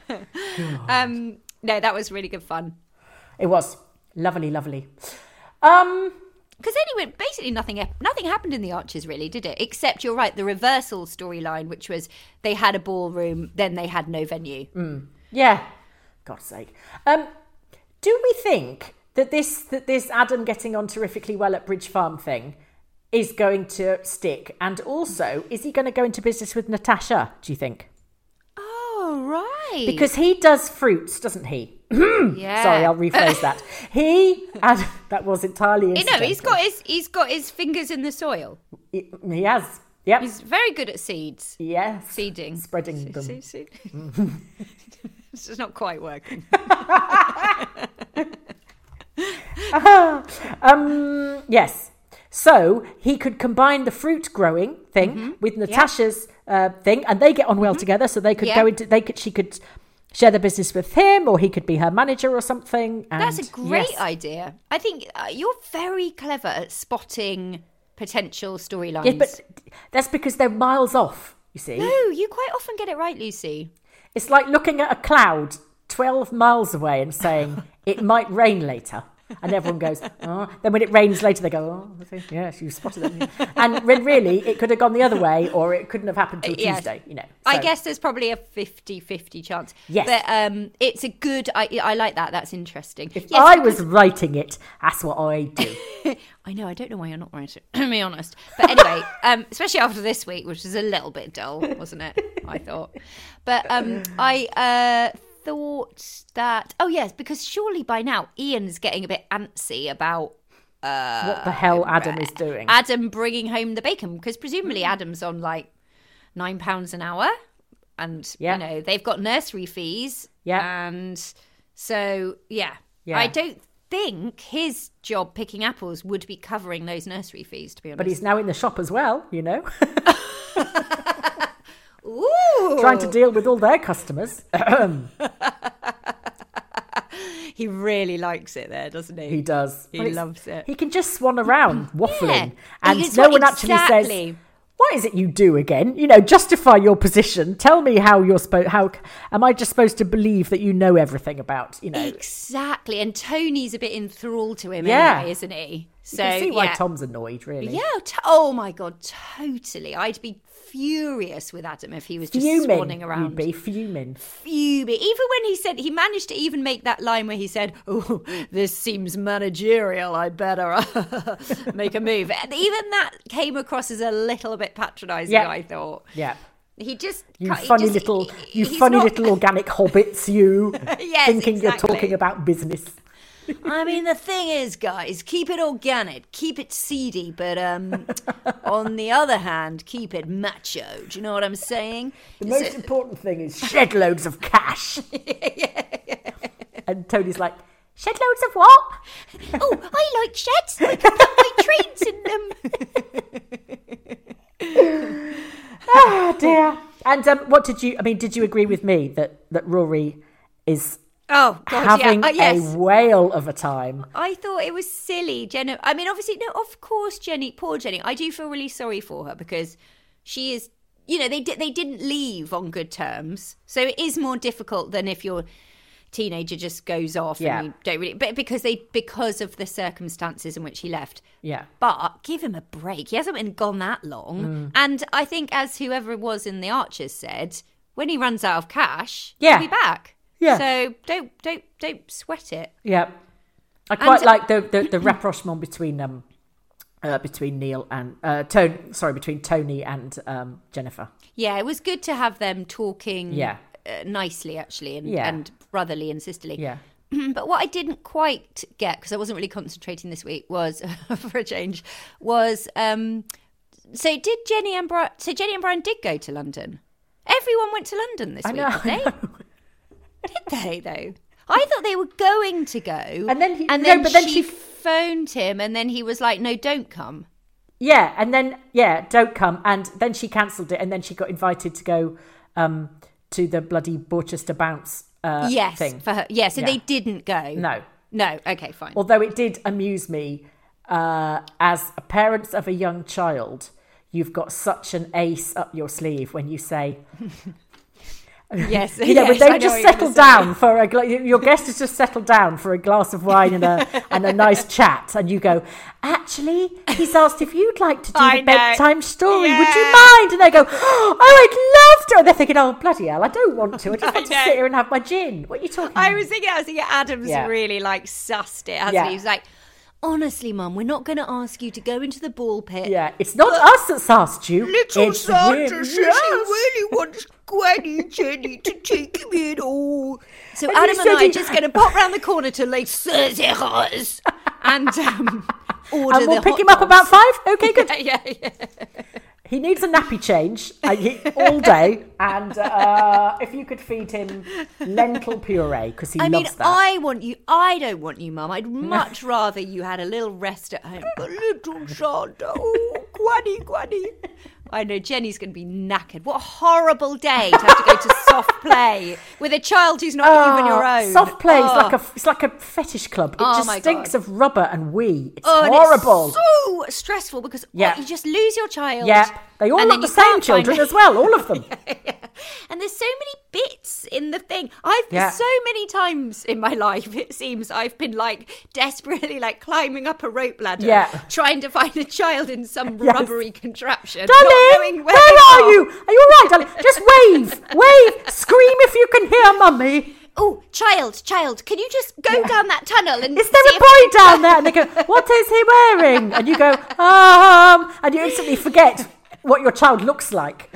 No, that was really good fun. It was lovely. Because anyway, basically nothing happened in the Archers, really, did it? Except, you're right, the reversal storyline, which was they had a ballroom, then they had no venue. Yeah. God's sake. Do we think that this Adam getting on terrifically well at Bridge Farm thing is going to stick? And also, is he going to go into business with Natasha, do you think? Oh, right. Because he does fruits, doesn't he? Yeah. Sorry, I'll rephrase that. That was entirely incidental. No, he's got his fingers in the soil. He has. Yep. He's very good at seeds. Yes. Seeding. Spreading them. This is not quite working. Yes. So he could combine the fruit growing thing with Natasha's thing, and they get on well together. So they could go into. She could share the business with him, or he could be her manager or something. And that's a great idea. I think you're very clever at spotting potential storylines. Yeah, but that's because they're miles off. You see. No, you quite often get it right, Lucy. It's like looking at a cloud 12 miles away and saying it might rain later. And everyone goes, oh. Then when it rains later, they go, oh, yes, you spotted it. And when really, it could have gone the other way, or it couldn't have happened till Tuesday, you know. So. I guess there's probably a 50-50 chance. Yes. But it's a good, I like that. That's interesting. If I was writing it, that's what I do. I know, I don't know why you're not writing it, to be honest. But anyway, especially after this week, which was a little bit dull, wasn't it? I thought. But I thought that, oh yes, because surely by now Ian's getting a bit antsy about what the hell Adam is doing. Adam bringing home the bacon, because presumably Adam's on like £9 an hour, and you know they've got nursery fees, and so I don't think his job picking apples would be covering those nursery fees, to be honest. But he's now in the shop as well, you know. Ooh. Trying to deal with all their customers. He really likes it there, doesn't he? He does. He loves it. He can just swan around, waffling, and no one actually says, what is it you do again? You know, justify your position. Tell me how you're supposed. How am I just supposed to believe that you know everything about? You know, exactly. And Tony's a bit enthralled to him, anyway, isn't he? So you can see why Tom's annoyed, really. Yeah. Oh my God, totally. I'd be furious with Adam if he was just swanning around. You'd be fuming. Even when he said, he managed to even make that line where he said, "Oh, this seems managerial. I better make a move." And even that came across as a little bit patronising. I thought. Yeah. He just you funny little organic hobbits. You yes, thinking exactly. You're talking about business. I mean, the thing is, guys, keep it organic, keep it seedy, but on the other hand, keep it macho. Do you know what I'm saying? The most important thing is shed loads of cash. And Tony's like, shed loads of what? Oh, I like sheds. I can put my trains in them. Oh, dear. And what did you agree with me that Rory is... Oh, God, having a whale of a time. I thought it was silly. Jenna, I mean, obviously, no, of course, Jenny, poor Jenny. I do feel really sorry for her because she is, you know, they didn't leave on good terms. So it is more difficult than if your teenager just goes off and you don't really, but because of the circumstances in which he left. Yeah. But give him a break. He hasn't been gone that long. And I think, as whoever it was in the Archers said, when he runs out of cash, he'll be back. Yeah. So don't sweat it. Yeah. I quite like the rapprochement between Neil and between Tony and Jennifer. Yeah, it was good to have them talking nicely, actually, and brotherly and sisterly. Yeah. But what I didn't quite get, because I wasn't really concentrating this week, was for a change, was so Jenny and Brian did go to London. Everyone went to London this week, did they? Did they, though? I thought they were going to go. And then she phoned him, and then he was like, no, don't come. Yeah, and then, don't come. And then she cancelled it, and then she got invited to go to the bloody Borchester Bounce thing. For her. Yeah, so they didn't go. No. No, okay, fine. Although it did amuse me as a parent of a young child, you've got such an ace up your sleeve when you say... Yes, when they just settle down for your guest has just settled down for a glass of wine and a nice chat, and you go, actually, he's asked if you'd like to do the bedtime story. Yeah. Would you mind? And they go, oh, I'd love to. And they're thinking, oh, bloody hell, I don't want to. I just want to sit here and have my gin. What are you talking about? I was thinking Adam's really sussed it, hasn't he? He's like, honestly, Mum, we're not going to ask you to go into the ball pit. Yeah, it's not us that's asked you. Little Sandra says he really wants Granny Jenny to take him in. Oh. So and Adam and I are just going to pop round the corner to Les Cezeras and order and we'll the pick hot him up dogs. about 5? Okay, good. Yeah. He needs a nappy change all day, and if you could feed him lentil puree, because he loves that. I don't want you, Mum. I'd much rather you had a little rest at home. But little Santa, Granny. I know Jenny's going to be knackered. What a horrible day to have to go to soft play with a child who's not even your own. Soft play is like a fetish club. It just stinks of rubber and wee. It's horrible. It's so stressful because you just lose your child. Yeah, they all look the same children as well, all of them. And there's so many bits in the thing. So many times in my life, it seems I've been desperately climbing up a rope ladder, trying to find a child in some rubbery contraption. Darling, where are you? Are you all right, darling? Just wave, scream if you can hear Mummy. Oh, child, can you just go down that tunnel and is there a boy down there? And they go, what is he wearing? And you go, and you instantly forget what your child looks like.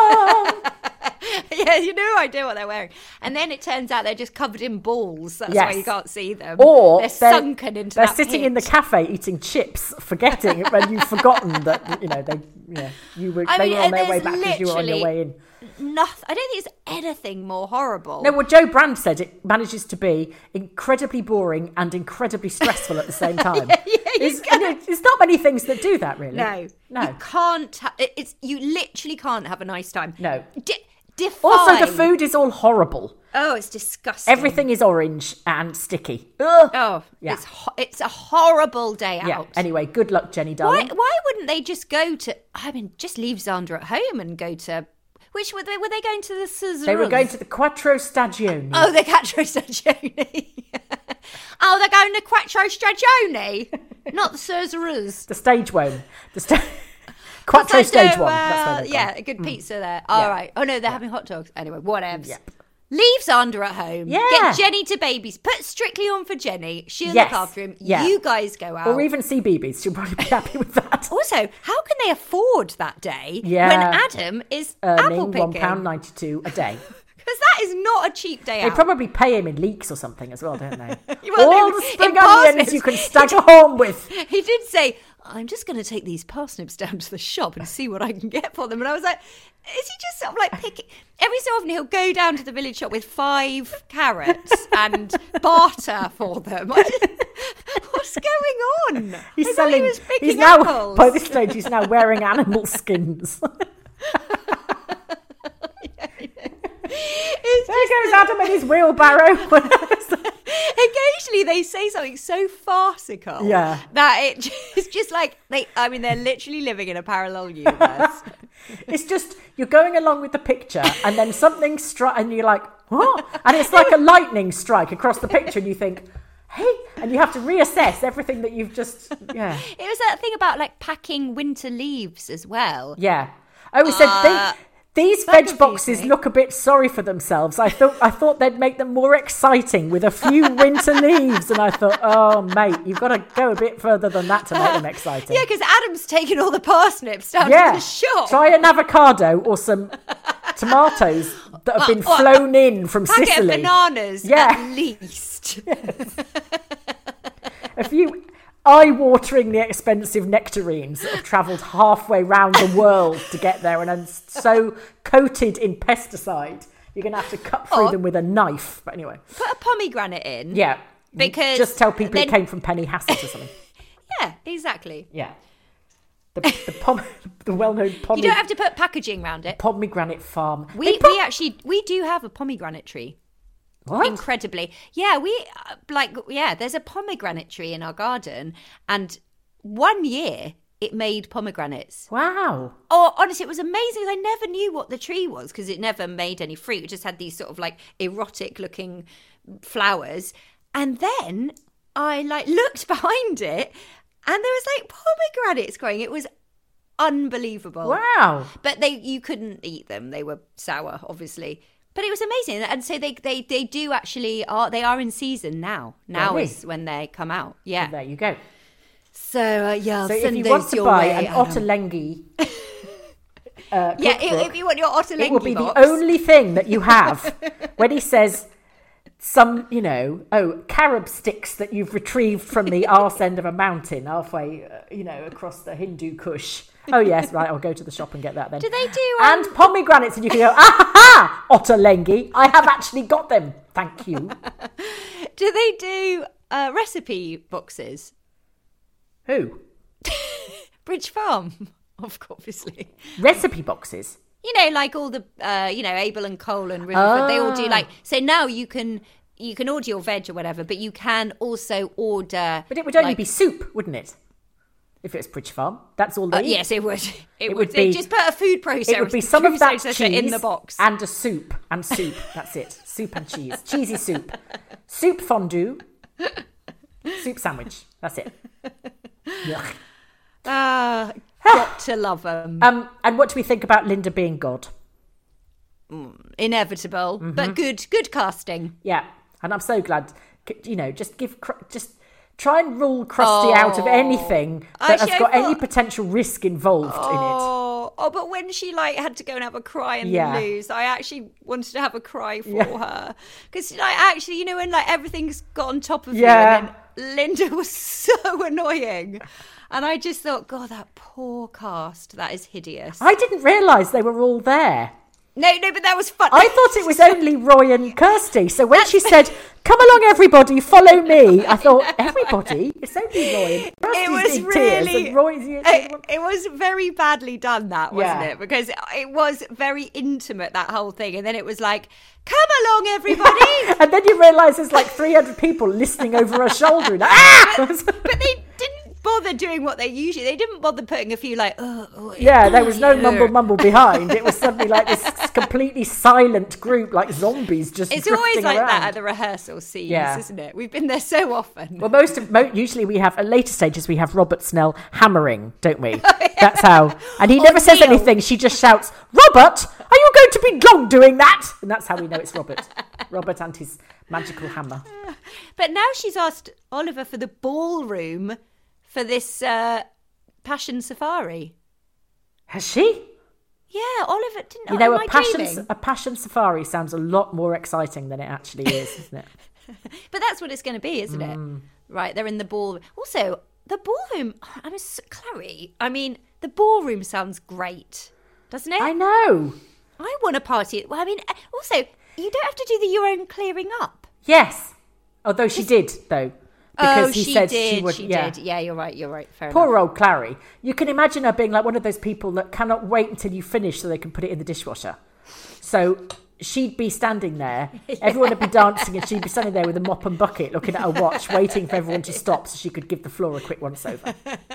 Yeah, you no idea what they're wearing. And then it turns out they're just covered in balls. That's why you can't see them. Or they're sunken into they're that sitting pit. in the cafe eating chips, forgetting when you've forgotten that they were on their way back because you were on your way in. Nothing. I don't think there's anything more horrible. No, what Joe Brand said, it manages to be incredibly boring and incredibly stressful at the same time. There's not many things that do that, really. No. You can't. You literally can't have a nice time. No. Also, the food is all horrible. Oh, it's disgusting. Everything is orange and sticky. Ugh. Oh, yeah. It's a horrible day out. Yeah. Anyway, good luck, Jenny, darling. Why wouldn't they just go to... just leave Xander at home and go to... Which were they going to the Cesarella's? They were going to the Quattro Stagioni. Oh, the Quattro Stagioni. Oh, they're going to Quattro Stagioni, not the Cesarella's. The stage one. Quattro stage one. That's where they're going. A good pizza there. All right. Oh no, they're having hot dogs. Anyway, whatevs. Yep. Leave Xander at home. Yeah. Get Jenny to babies. Put Strictly on for Jenny. She'll look after him. Yeah. You guys go out. Or even CBeebies. She'll probably be happy with that. Also, how can they afford that day when Adam is earning apple picking? £1.92 a day? Because that is not a cheap day out. They probably pay him in leeks or something as well, don't they? All the spring onions you can stagger home with. He did say, I'm just going to take these parsnips down to the shop and see what I can get for them. And I was like, is he just sort of picking... Every so often he'll go down to the village shop with 5 carrots and barter for them. What's going on? He's selling... He's now, apples. By this stage, he's now wearing animal skins. There goes Adam in his wheelbarrow. Occasionally they say something so farcical that it's just they're literally living in a parallel universe. It's just, you're going along with the picture and then something and you're like, what? And it's like a lightning strike across the picture and you think, hey, and you have to reassess everything that you've just, It was that thing about packing winter leaves as well. Yeah. Oh, we said these veg boxes look a bit sorry for themselves. I thought they'd make them more exciting with a few winter leaves. And I thought, oh, mate, you've got to go a bit further than that to make them exciting. Yeah, because Adam's taken all the parsnips down to the shop. Try an avocado or some tomatoes that have been flown in from Sicily. Packet of bananas, at least. Yes. A few... eye-wateringly expensive nectarines that have travelled halfway round the world to get there and are so coated in pesticide, you're going to have to cut through them with a knife. But anyway. Put a pomegranate in. Yeah. Because just tell people it came from Penny Hassett or something. Yeah, exactly. Yeah. The well-known pomegranate... You don't have to put packaging around it. Pomegranate farm. We do have a pomegranate tree. What? Incredibly. Yeah, there's a pomegranate tree in our garden and 1 year it made pomegranates. Wow. Oh, honestly, it was amazing. I never knew what the tree was because it never made any fruit. It just had these sort of like erotic looking flowers. And then I like looked behind it and there was like pomegranates growing. It was unbelievable. Wow. But you couldn't eat them. They were sour, obviously. But it was amazing. And so they do actually they are in season now. Now is when they come out. Yeah. Well, there you go. So I'll so send if you those want to your buy way, an Ottolenghi if you want your Ottolenghi it will be box. the only thing that you have when he says some, carob sticks that you've retrieved from the arse end of a mountain halfway, across the Hindu Kush. Oh, yes, right, I'll go to the shop and get that then. Do they do... And pomegranates, and you can go, ah-ha-ha, Ottolenghi, I have actually got them, thank you. Do they do recipe boxes? Who? Bridge Farm, obviously. Recipe boxes? Like all the, Abel and Cole and Riverford, they all do so now you can order your veg or whatever, but you can also order... But it would only be soup, wouldn't it? If it's Bridge Farm, that's all they eat. Yes, it would. It would be, just put a food processor. It would be some of that cheese in the box and a soup and soup. That's it. Soup and cheese, cheesy soup, soup fondue, soup sandwich. That's it. Yuck. Got to love them. And what do we think about Linda being God? Inevitable, but good casting. Yeah, and I'm so glad. Just try and rule Krusty out of anything that has got any potential risk involved in it. Oh, but when she had to go and have a cry in the loos, I actually wanted to have a cry for her because actually, when everything's got on top of you, and then Linda was so annoying. And I just thought, God, that poor cast, that is hideous. I didn't realise they were all there. No, but that was fun. I thought it was only Roy and Kirsty. So when she said, "Come along, everybody, follow me," I thought, everybody? It's only Roy and Kirsty's it was big really, tears and Roy's... It was very badly done, that, wasn't it? Because it was very intimate, that whole thing. And then it was like, "Come along, everybody." And then you realise there's 300 people listening over her shoulder. And, but they didn't bother doing what they usually... They didn't bother putting a few there was no mumble behind. It was suddenly this completely silent group, like zombies just It's drifting always like around. that at the rehearsal scenes, isn't it? We've been there so often. Well, usually we have, at later stages, we have Robert Snell hammering, don't we? That's how. And he never says anything. She just shouts, "Robert, are you going to be long doing that?" And that's how we know it's Robert. Robert and his magical hammer. But now she's asked Oliver for the ballroom for this Passion Safari. Has she? Yeah, Oliver didn't. A passion safari sounds a lot more exciting than it actually is, isn't it? But that's what it's going to be, isn't it? Right, they're in the ballroom. Also, the ballroom. Clary. I mean, the ballroom sounds great, doesn't it? I know. I want a party. Well, I mean, also, you don't have to do your own clearing up. Yes, although she did though. Because he said she would. She did. Yeah, you're right. Fair Poor enough. old Clary. You can imagine her being like one of those people that cannot wait until you finish so they can put it in the dishwasher. So she'd be standing there, everyone would be dancing, and she'd be standing there with a mop and bucket looking at her watch, waiting for everyone to stop so she could give the floor a quick once over.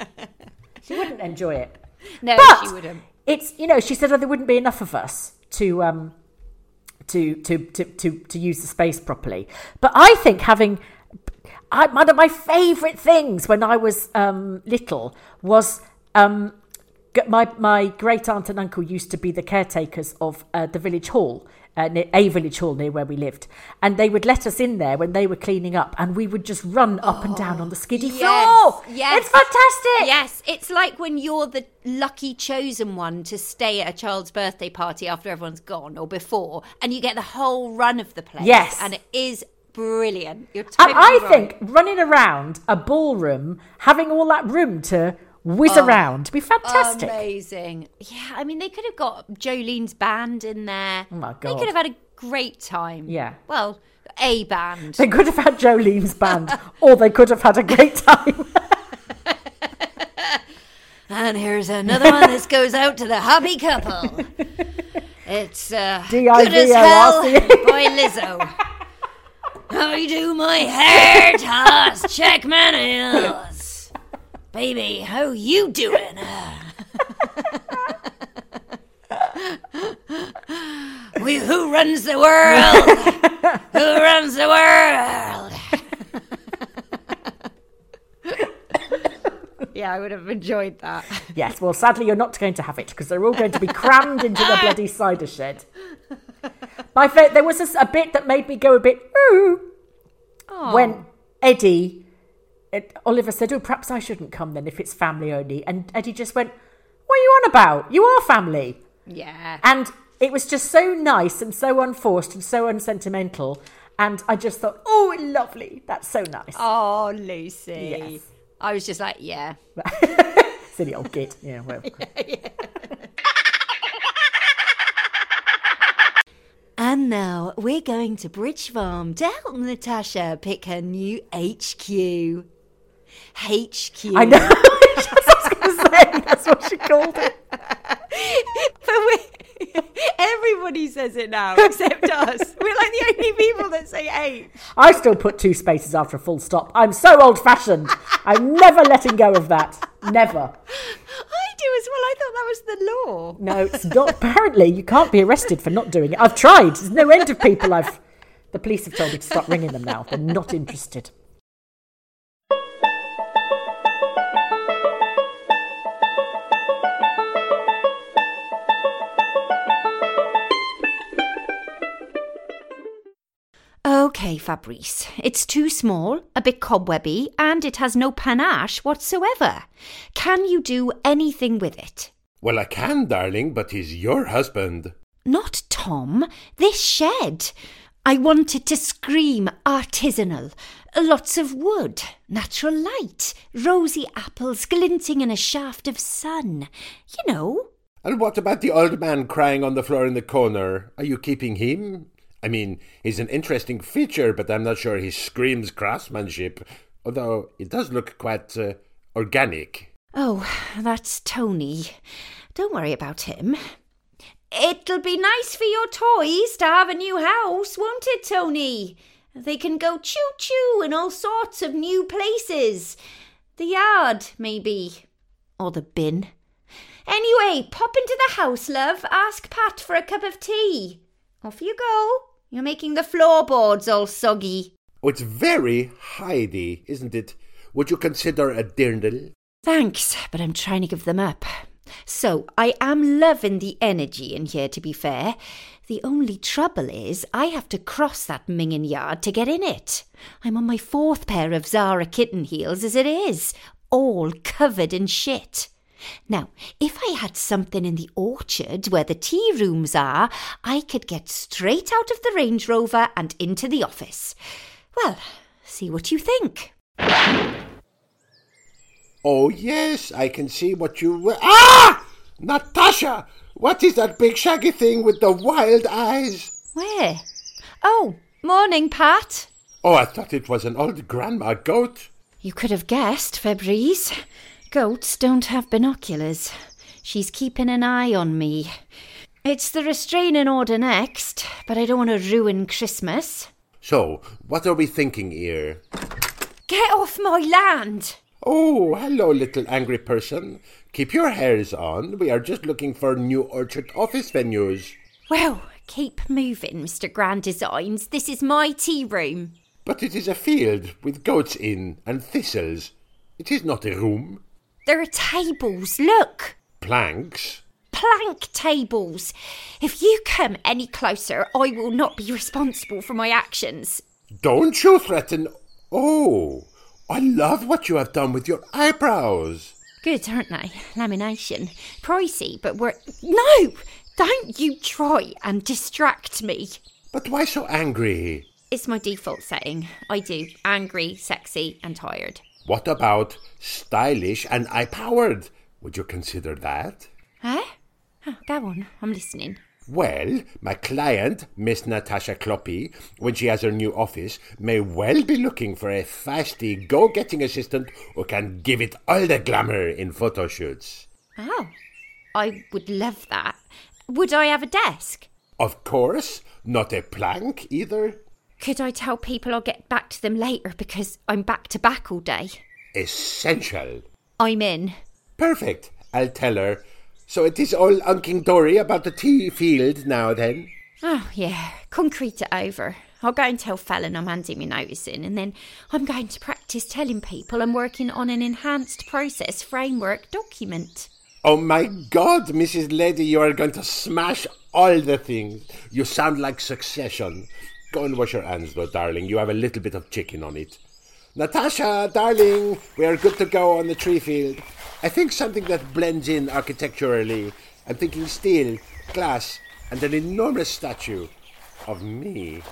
She wouldn't enjoy it. No, but she wouldn't. It's, she said, there wouldn't be enough of us to use the space properly. But I think one of my favourite things when I was little was my great aunt and uncle used to be the caretakers of the village hall, a village hall near where we lived, and they would let us in there when they were cleaning up, and we would just run up and down on the skiddy floor. Yes, it's fantastic. Yes, it's like when you're the lucky chosen one to stay at a child's birthday party after everyone's gone or before, and you get the whole run of the place. Yes, and it is brilliant. You're totally I right. think running around a ballroom, having all that room to whiz around, be fantastic. Amazing. Yeah, I mean, they could have got Jolene's band in there. Oh my God. They could have had a great time. Yeah. Well, a band. They could have had Jolene's band, or they could have had a great time. And here's another one. This goes out to the happy couple. It's D-I-V-O-R-C-A. Good as Hell by Lizzo. I do my hair toss, check my nails. Baby, how you doing? Who runs the world? Who runs the world? Yeah, I would have enjoyed that. Yes, well, sadly, you're not going to have it because they're all going to be crammed into the bloody cider shed. There was a bit that made me go a bit, ooh, when Oliver said, oh, perhaps I shouldn't come then if it's family only. And Eddie just went, what are you on about? You are family. Yeah. And it was just so nice and so unforced and so unsentimental. And I just thought, oh, lovely. That's so nice. Oh, Lucy. Yes. I was just like, yeah. Silly old git. Yeah, well. Yeah. And now we're going to Bridge Farm to help Natasha pick her new HQ. HQ. I know. I was going to say, that's what she called it. But everybody says it now, except us. We're like the only people that say H. I still put 2 spaces after a full stop. I'm so old-fashioned. I'm never letting go of that. Never. I do as well. I thought that was the law. No, it's not. Apparently, you can't be arrested for not doing it. I've tried. There's no end of people The police have told me to start ringing them now. They're not interested. Okay, Fabrice. It's too small, a bit cobwebby, and it has no panache whatsoever. Can you do anything with it? Well, I can, darling, but he's your husband. Not Tom. This shed. I want it to scream artisanal. Lots of wood, natural light, rosy apples glinting in a shaft of sun. You know. And what about the old man crying on the floor in the corner? Are you keeping him? I mean, he's an interesting feature, but I'm not sure he screams craftsmanship, although it does look quite organic. Oh, that's Tony. Don't worry about him. It'll be nice for your toys to have a new house, won't it, Tony? They can go choo-choo in all sorts of new places. The yard, maybe. Or the bin. Anyway, pop into the house, love. Ask Pat for a cup of tea. Off you go. You're making the floorboards all soggy. Oh, it's very Heidi, isn't it? Would you consider a dirndl? Thanks, but I'm trying to give them up. So, I am loving the energy in here, to be fair. The only trouble is I have to cross that minging yard to get in it. I'm on my 4th pair of Zara kitten heels as it is, all covered in shit. Now, if I had something in the orchard where the tea rooms are, I could get straight out of the Range Rover and into the office. Well, see what you think. Oh, yes, I can see what you... Ah! Natasha! What is that big shaggy thing with the wild eyes? Where? Oh, morning, Pat. Oh, I thought it was an old grandma goat. You could have guessed, Fabrice. Goats don't have binoculars. She's keeping an eye on me. It's the restraining order next, but I don't want to ruin Christmas. So, what are we thinking here? Get off my land! Oh, hello, little angry person. Keep your hairs on. We are just looking for new orchard office venues. Well, keep moving, Mr. Grand Designs. This is my tea room. But it is a field with goats in and thistles. It is not a room. There are tables, look. Planks? Plank tables. If you come any closer, I will not be responsible for my actions. Don't you threaten... Oh, I love what you have done with your eyebrows. Good, aren't they? Lamination. Pricey, but we're... No! Don't you try and distract me. But why so angry? It's my default setting. I do. Angry, sexy and tired. What about stylish and eye-powered? Would you consider that? Huh? Oh, go on, I'm listening. Well, my client, Miss Natasha Kloppy, when she has her new office, may well be looking for a feisty, go-getting assistant who can give it all the glamour in photo shoots. Oh, I would love that. Would I have a desk? Of course, not a plank either. Could I tell people I'll get back to them later because I'm back to back all day? Essential. I'm in. Perfect. I'll tell her. So it is all unking dory about the tea field now, then? Oh, yeah. Concrete it over. I'll go and tell Fallon I'm handing me notice in, and then I'm going to practice telling people I'm working on an enhanced process framework document. Oh my God, Mrs. Lady, you are going to smash all the things. You sound like Succession. Go and wash your hands, though, darling. You have a little bit of chicken on it. Natasha, darling, we are good to go on the tree field. I think something that blends in architecturally. I'm thinking steel, glass, and an enormous statue of me.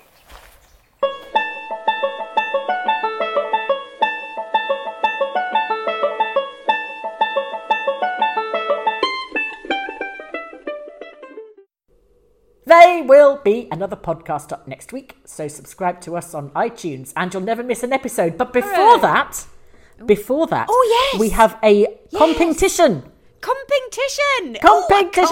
There will be another podcast up next week, so subscribe to us on iTunes and you'll never miss an episode. But before that, Oh, yes. we have a competition. Competition! Competition!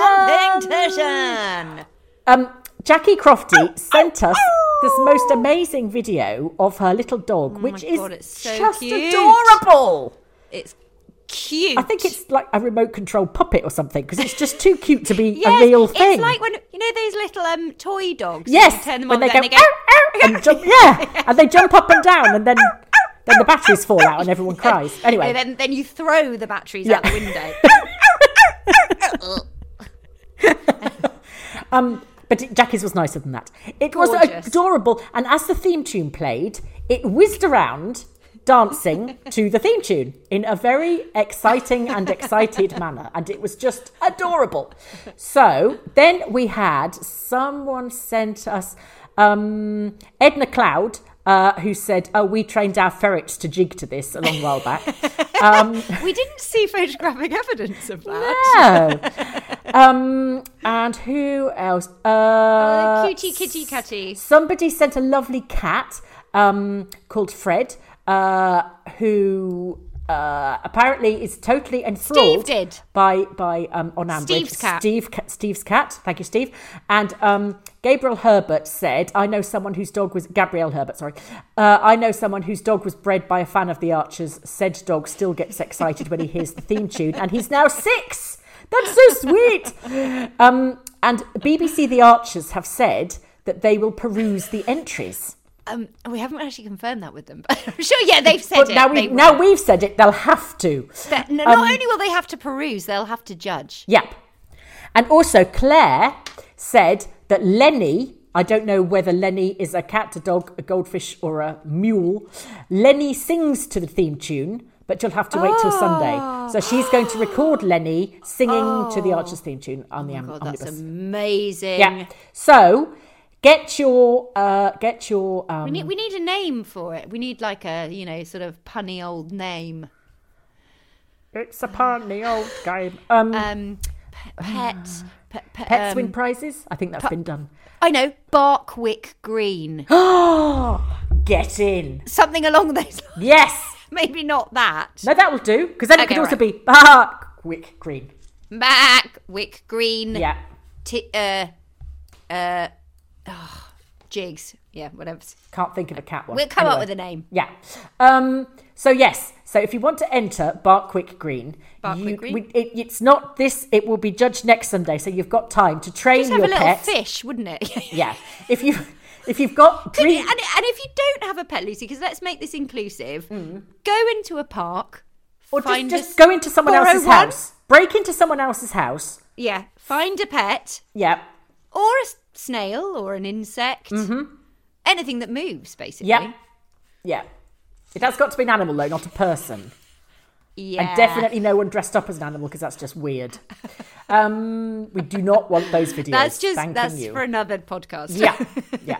Jackie Crofty sent us this most amazing video of her little dog, which is it's so just cute. adorable. It's cute. I think it's like a remote control puppet or something because it's just too cute to be a real thing. It's like when you know those little toy dogs. Yes, you turn them when on they go, and they go and jump, and they jump up and down, and then the batteries fall out and everyone cries. Anyway, then you throw the batteries out the window. But Jackie's was nicer than that. It Gorgeous. was adorable, and as the theme tune played, it whizzed around dancing to the theme tune in a very exciting and excited manner, and it was just adorable. So then we had someone sent us Edna Cloud, who said, we trained our ferrets to jig to this a long while back. We didn't see photographic evidence of that. No. And who else? Cutie kitty catty. Somebody sent a lovely cat called Fred, who apparently is totally enthralled. Steve did. by on Ambridge. Steve's cat. Thank you, Steve. And Gabriel Herbert said, I know someone whose dog was Gabrielle Herbert. Sorry, I know someone whose dog was bred by a fan of the Archers. Said dog still gets excited when he hears the theme tune, and he's now 6. That's so sweet. And BBC The Archers have said that they will peruse the entries. We haven't actually confirmed that with them, but I'm sure, they've said But it. now we've said it, they'll have to. Not only will they have to peruse, they'll have to judge. Yep. And also Claire said that Lenny, I don't know whether Lenny is a cat, a dog, a goldfish or a mule. Lenny sings to the theme tune, but you'll have to wait till Sunday. So she's going to record Lenny singing to the Archers theme tune on the omnibus. That's amazing. Yeah. So get your we need a name for it. We need like a sort of punny old name. It's a punny old game. Pets win prizes. I think that's been done. I know, Barkwick Green. Get in. Something along those lines. Yes. Maybe not that. No, that will do, because then it could Okay, also right. be Barkwick Green. Barkwick Green. Yeah. Jigs. Yeah, whatever. Can't think of a cat one. We'll come up Anyway. with a name. Yeah. So yes. So if you want to enter Barkwick Green, it's not this. It will be judged next Sunday, so you've got time to train Just have your a little pet. fish, wouldn't it? Yeah. If you've got And green, if you don't have a pet, Lucy, because let's make this inclusive, go into a park, or find just go into someone borrow else's one. house, break into someone else's house. Yeah, find a pet, Yeah. or a snail, or an insect, anything that moves, basically. Yeah. Yeah. It has got to be an animal though, not a person. Yeah. And definitely no one dressed up as an animal because that's just weird. We do not want those videos. That's for another podcast. Yeah, yeah.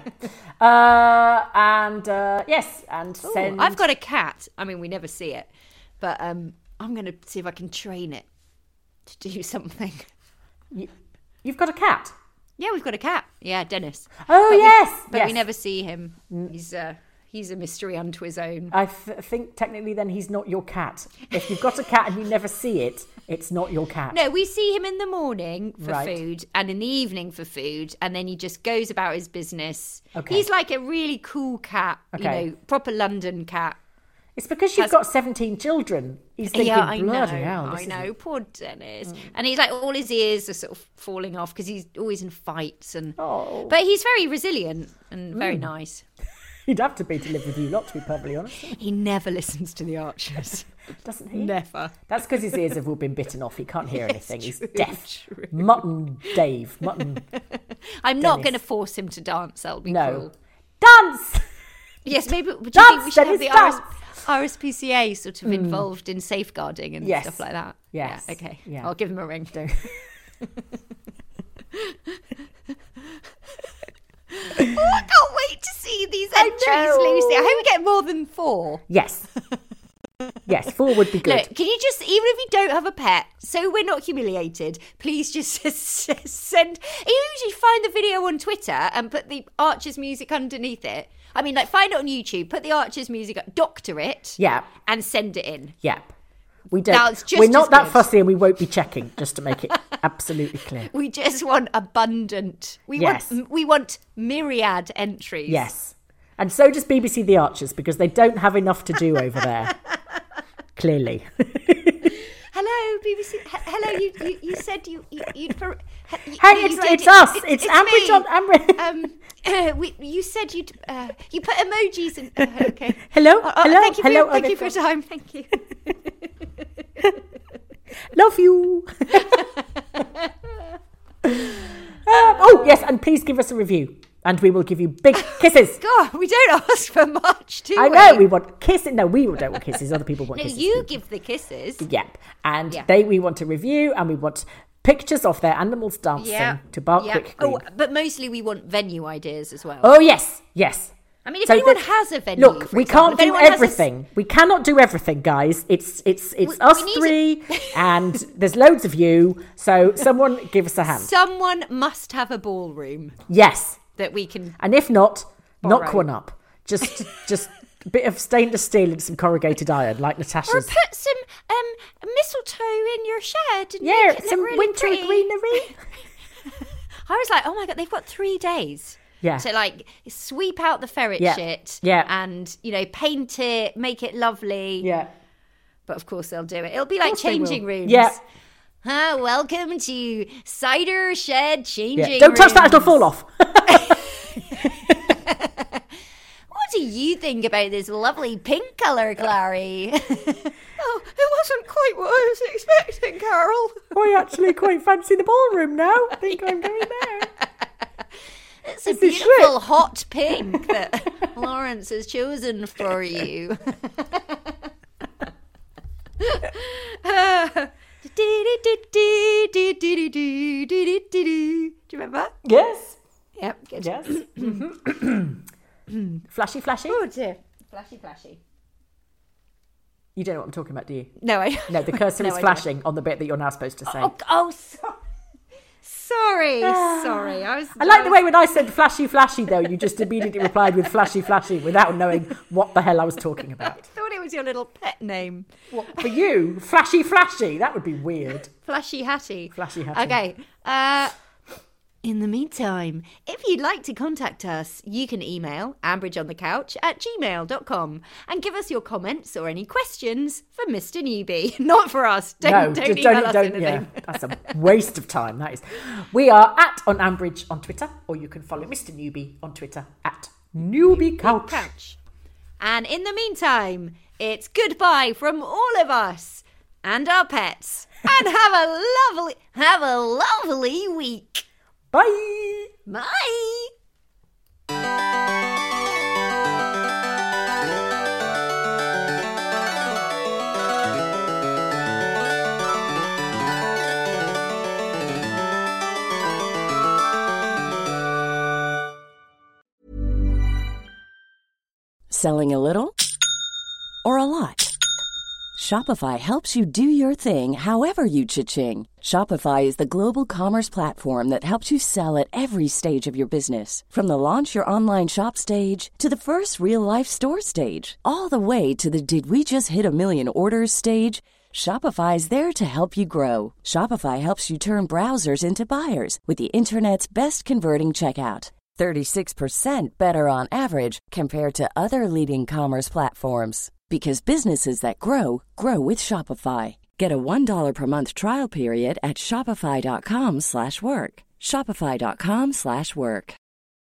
Yes, and Ooh, send. I've got a cat. I mean, we never see it, but I'm going to see if I can train it to do something. You've got a cat? Yeah, we've got a cat. Yeah, Dennis. Oh, yes. But we never see him. He's a mystery unto his own. I think technically then he's not your cat. If you've got a cat and you never see it, it's not your cat. No, we see him in the morning for Right. food and in the evening for food, and then he just goes about his business. Okay. He's like a really cool cat, Okay. proper London cat. It's because you've got 17 children. He's thinking, bloody hell. I know, poor Dennis. And he's like, all his ears are sort of falling off because he's always in fights. But he's very resilient and very nice. He'd have to be to live with you lot, to be perfectly honest. He never listens to the Archers. Doesn't he? Never. That's because his ears have all been bitten off. He can't hear anything. He's deaf. True. Mutton Dave. Mutton. I'm not going to force him to dance. That'll be cruel. Dance! Yes, maybe. Do you Dance, think we should have the Dennis, RSPCA sort of involved in safeguarding and stuff like that? Yes. Yeah, okay. Yeah. I'll give him a ring. I can't wait to see these entries, Lucy. I hope we get more than 4. Yes. Yes, 4 would be good. Look, can you just, even if you don't have a pet, so we're not humiliated, please just send, you usually find the video on Twitter and put the Archers music underneath it. I mean, like, find it on YouTube, put the Archers music, doctor it, and send it in. Yeah. We don't. We're not that fussy, and we won't be checking, just to make it absolutely clear. We just want abundant. We want myriad entries. Yes. And so does BBC The Archers, because they don't have enough to do over there. Clearly. Hello, BBC. Hello, you said you'd. Hey, it's us. It's Ambridge on Ambridge. You said you put emojis in. Okay. Hello. Thank you for your time. Thank you. Love you. Oh yes, and please give us a review, and we will give you big kisses. God, we don't ask for much, do we? I know we want kisses. No, we don't want kisses. Other people want kisses. No, you give the kisses. Yep, and we want a review, and we want pictures of their animals dancing to Bark Quick Green. Oh, but mostly we want venue ideas as well. Oh yes, yes. I mean, if anyone has a venue, look, we can't do everything. We cannot do everything, guys. It's us three, and there's loads of you. So someone give us a hand. Someone must have a ballroom. Yes, that we can. And if not, knock one up. Just a bit of stainless steel and some corrugated iron, like Natasha's. Or put some mistletoe in your shed. And some really winter pretty. greenery. I was like, oh my God, they've got 3 days. Yeah. To like sweep out the ferret shit. Yeah. And, paint it, make it lovely. Yeah. But of course they'll do it. It'll be like changing rooms. Yeah. Welcome to Cider Shed Changing Rooms. Don't touch that, it'll fall off. What do you think about this lovely pink colour, Clary? Oh, it wasn't quite what I was expecting, Carol. I actually quite fancy the ballroom now. I think I'm going there. It's a beautiful hot pink that Lawrence has chosen for you. Do you remember? Yes. Yep. Good. Yes. Flashy, flashy. Oh dear. Flashy. You don't know what I'm talking about, do you? No, I. No, the cursor is flashing on the bit that you're now supposed to say. Sorry. I like the way when I said flashy, flashy, though, you just immediately replied with flashy, flashy without knowing what the hell I was talking about. I thought it was your little pet name. What, for you? Flashy, flashy? That would be weird. Flashy Hattie. Flashy Hattie. Okay. In the meantime, if you'd like to contact us, you can email ambridgeonthecouch@gmail.com and give us your comments or any questions for Mr. Newbie. Not for us. Don't email us anything. Yeah, that's a waste of time, that is. We are on Ambridge on Twitter, or you can follow Mr. Newbie on Twitter @NewbieCouch. And in the meantime, it's goodbye from all of us and our pets. And have a lovely week. Bye. Bye. Selling a little or a lot? Shopify helps you do your thing however you cha-ching. Shopify is the global commerce platform that helps you sell at every stage of your business. From the launch your online shop stage to the first real-life store stage, all the way to the did we just hit a million orders stage. Shopify is there to help you grow. Shopify helps you turn browsers into buyers with the internet's best converting checkout. 36% better on average compared to other leading commerce platforms. because businesses that grow with Shopify. Get a $1 per month trial period at shopify.com/work. Shopify.com/work.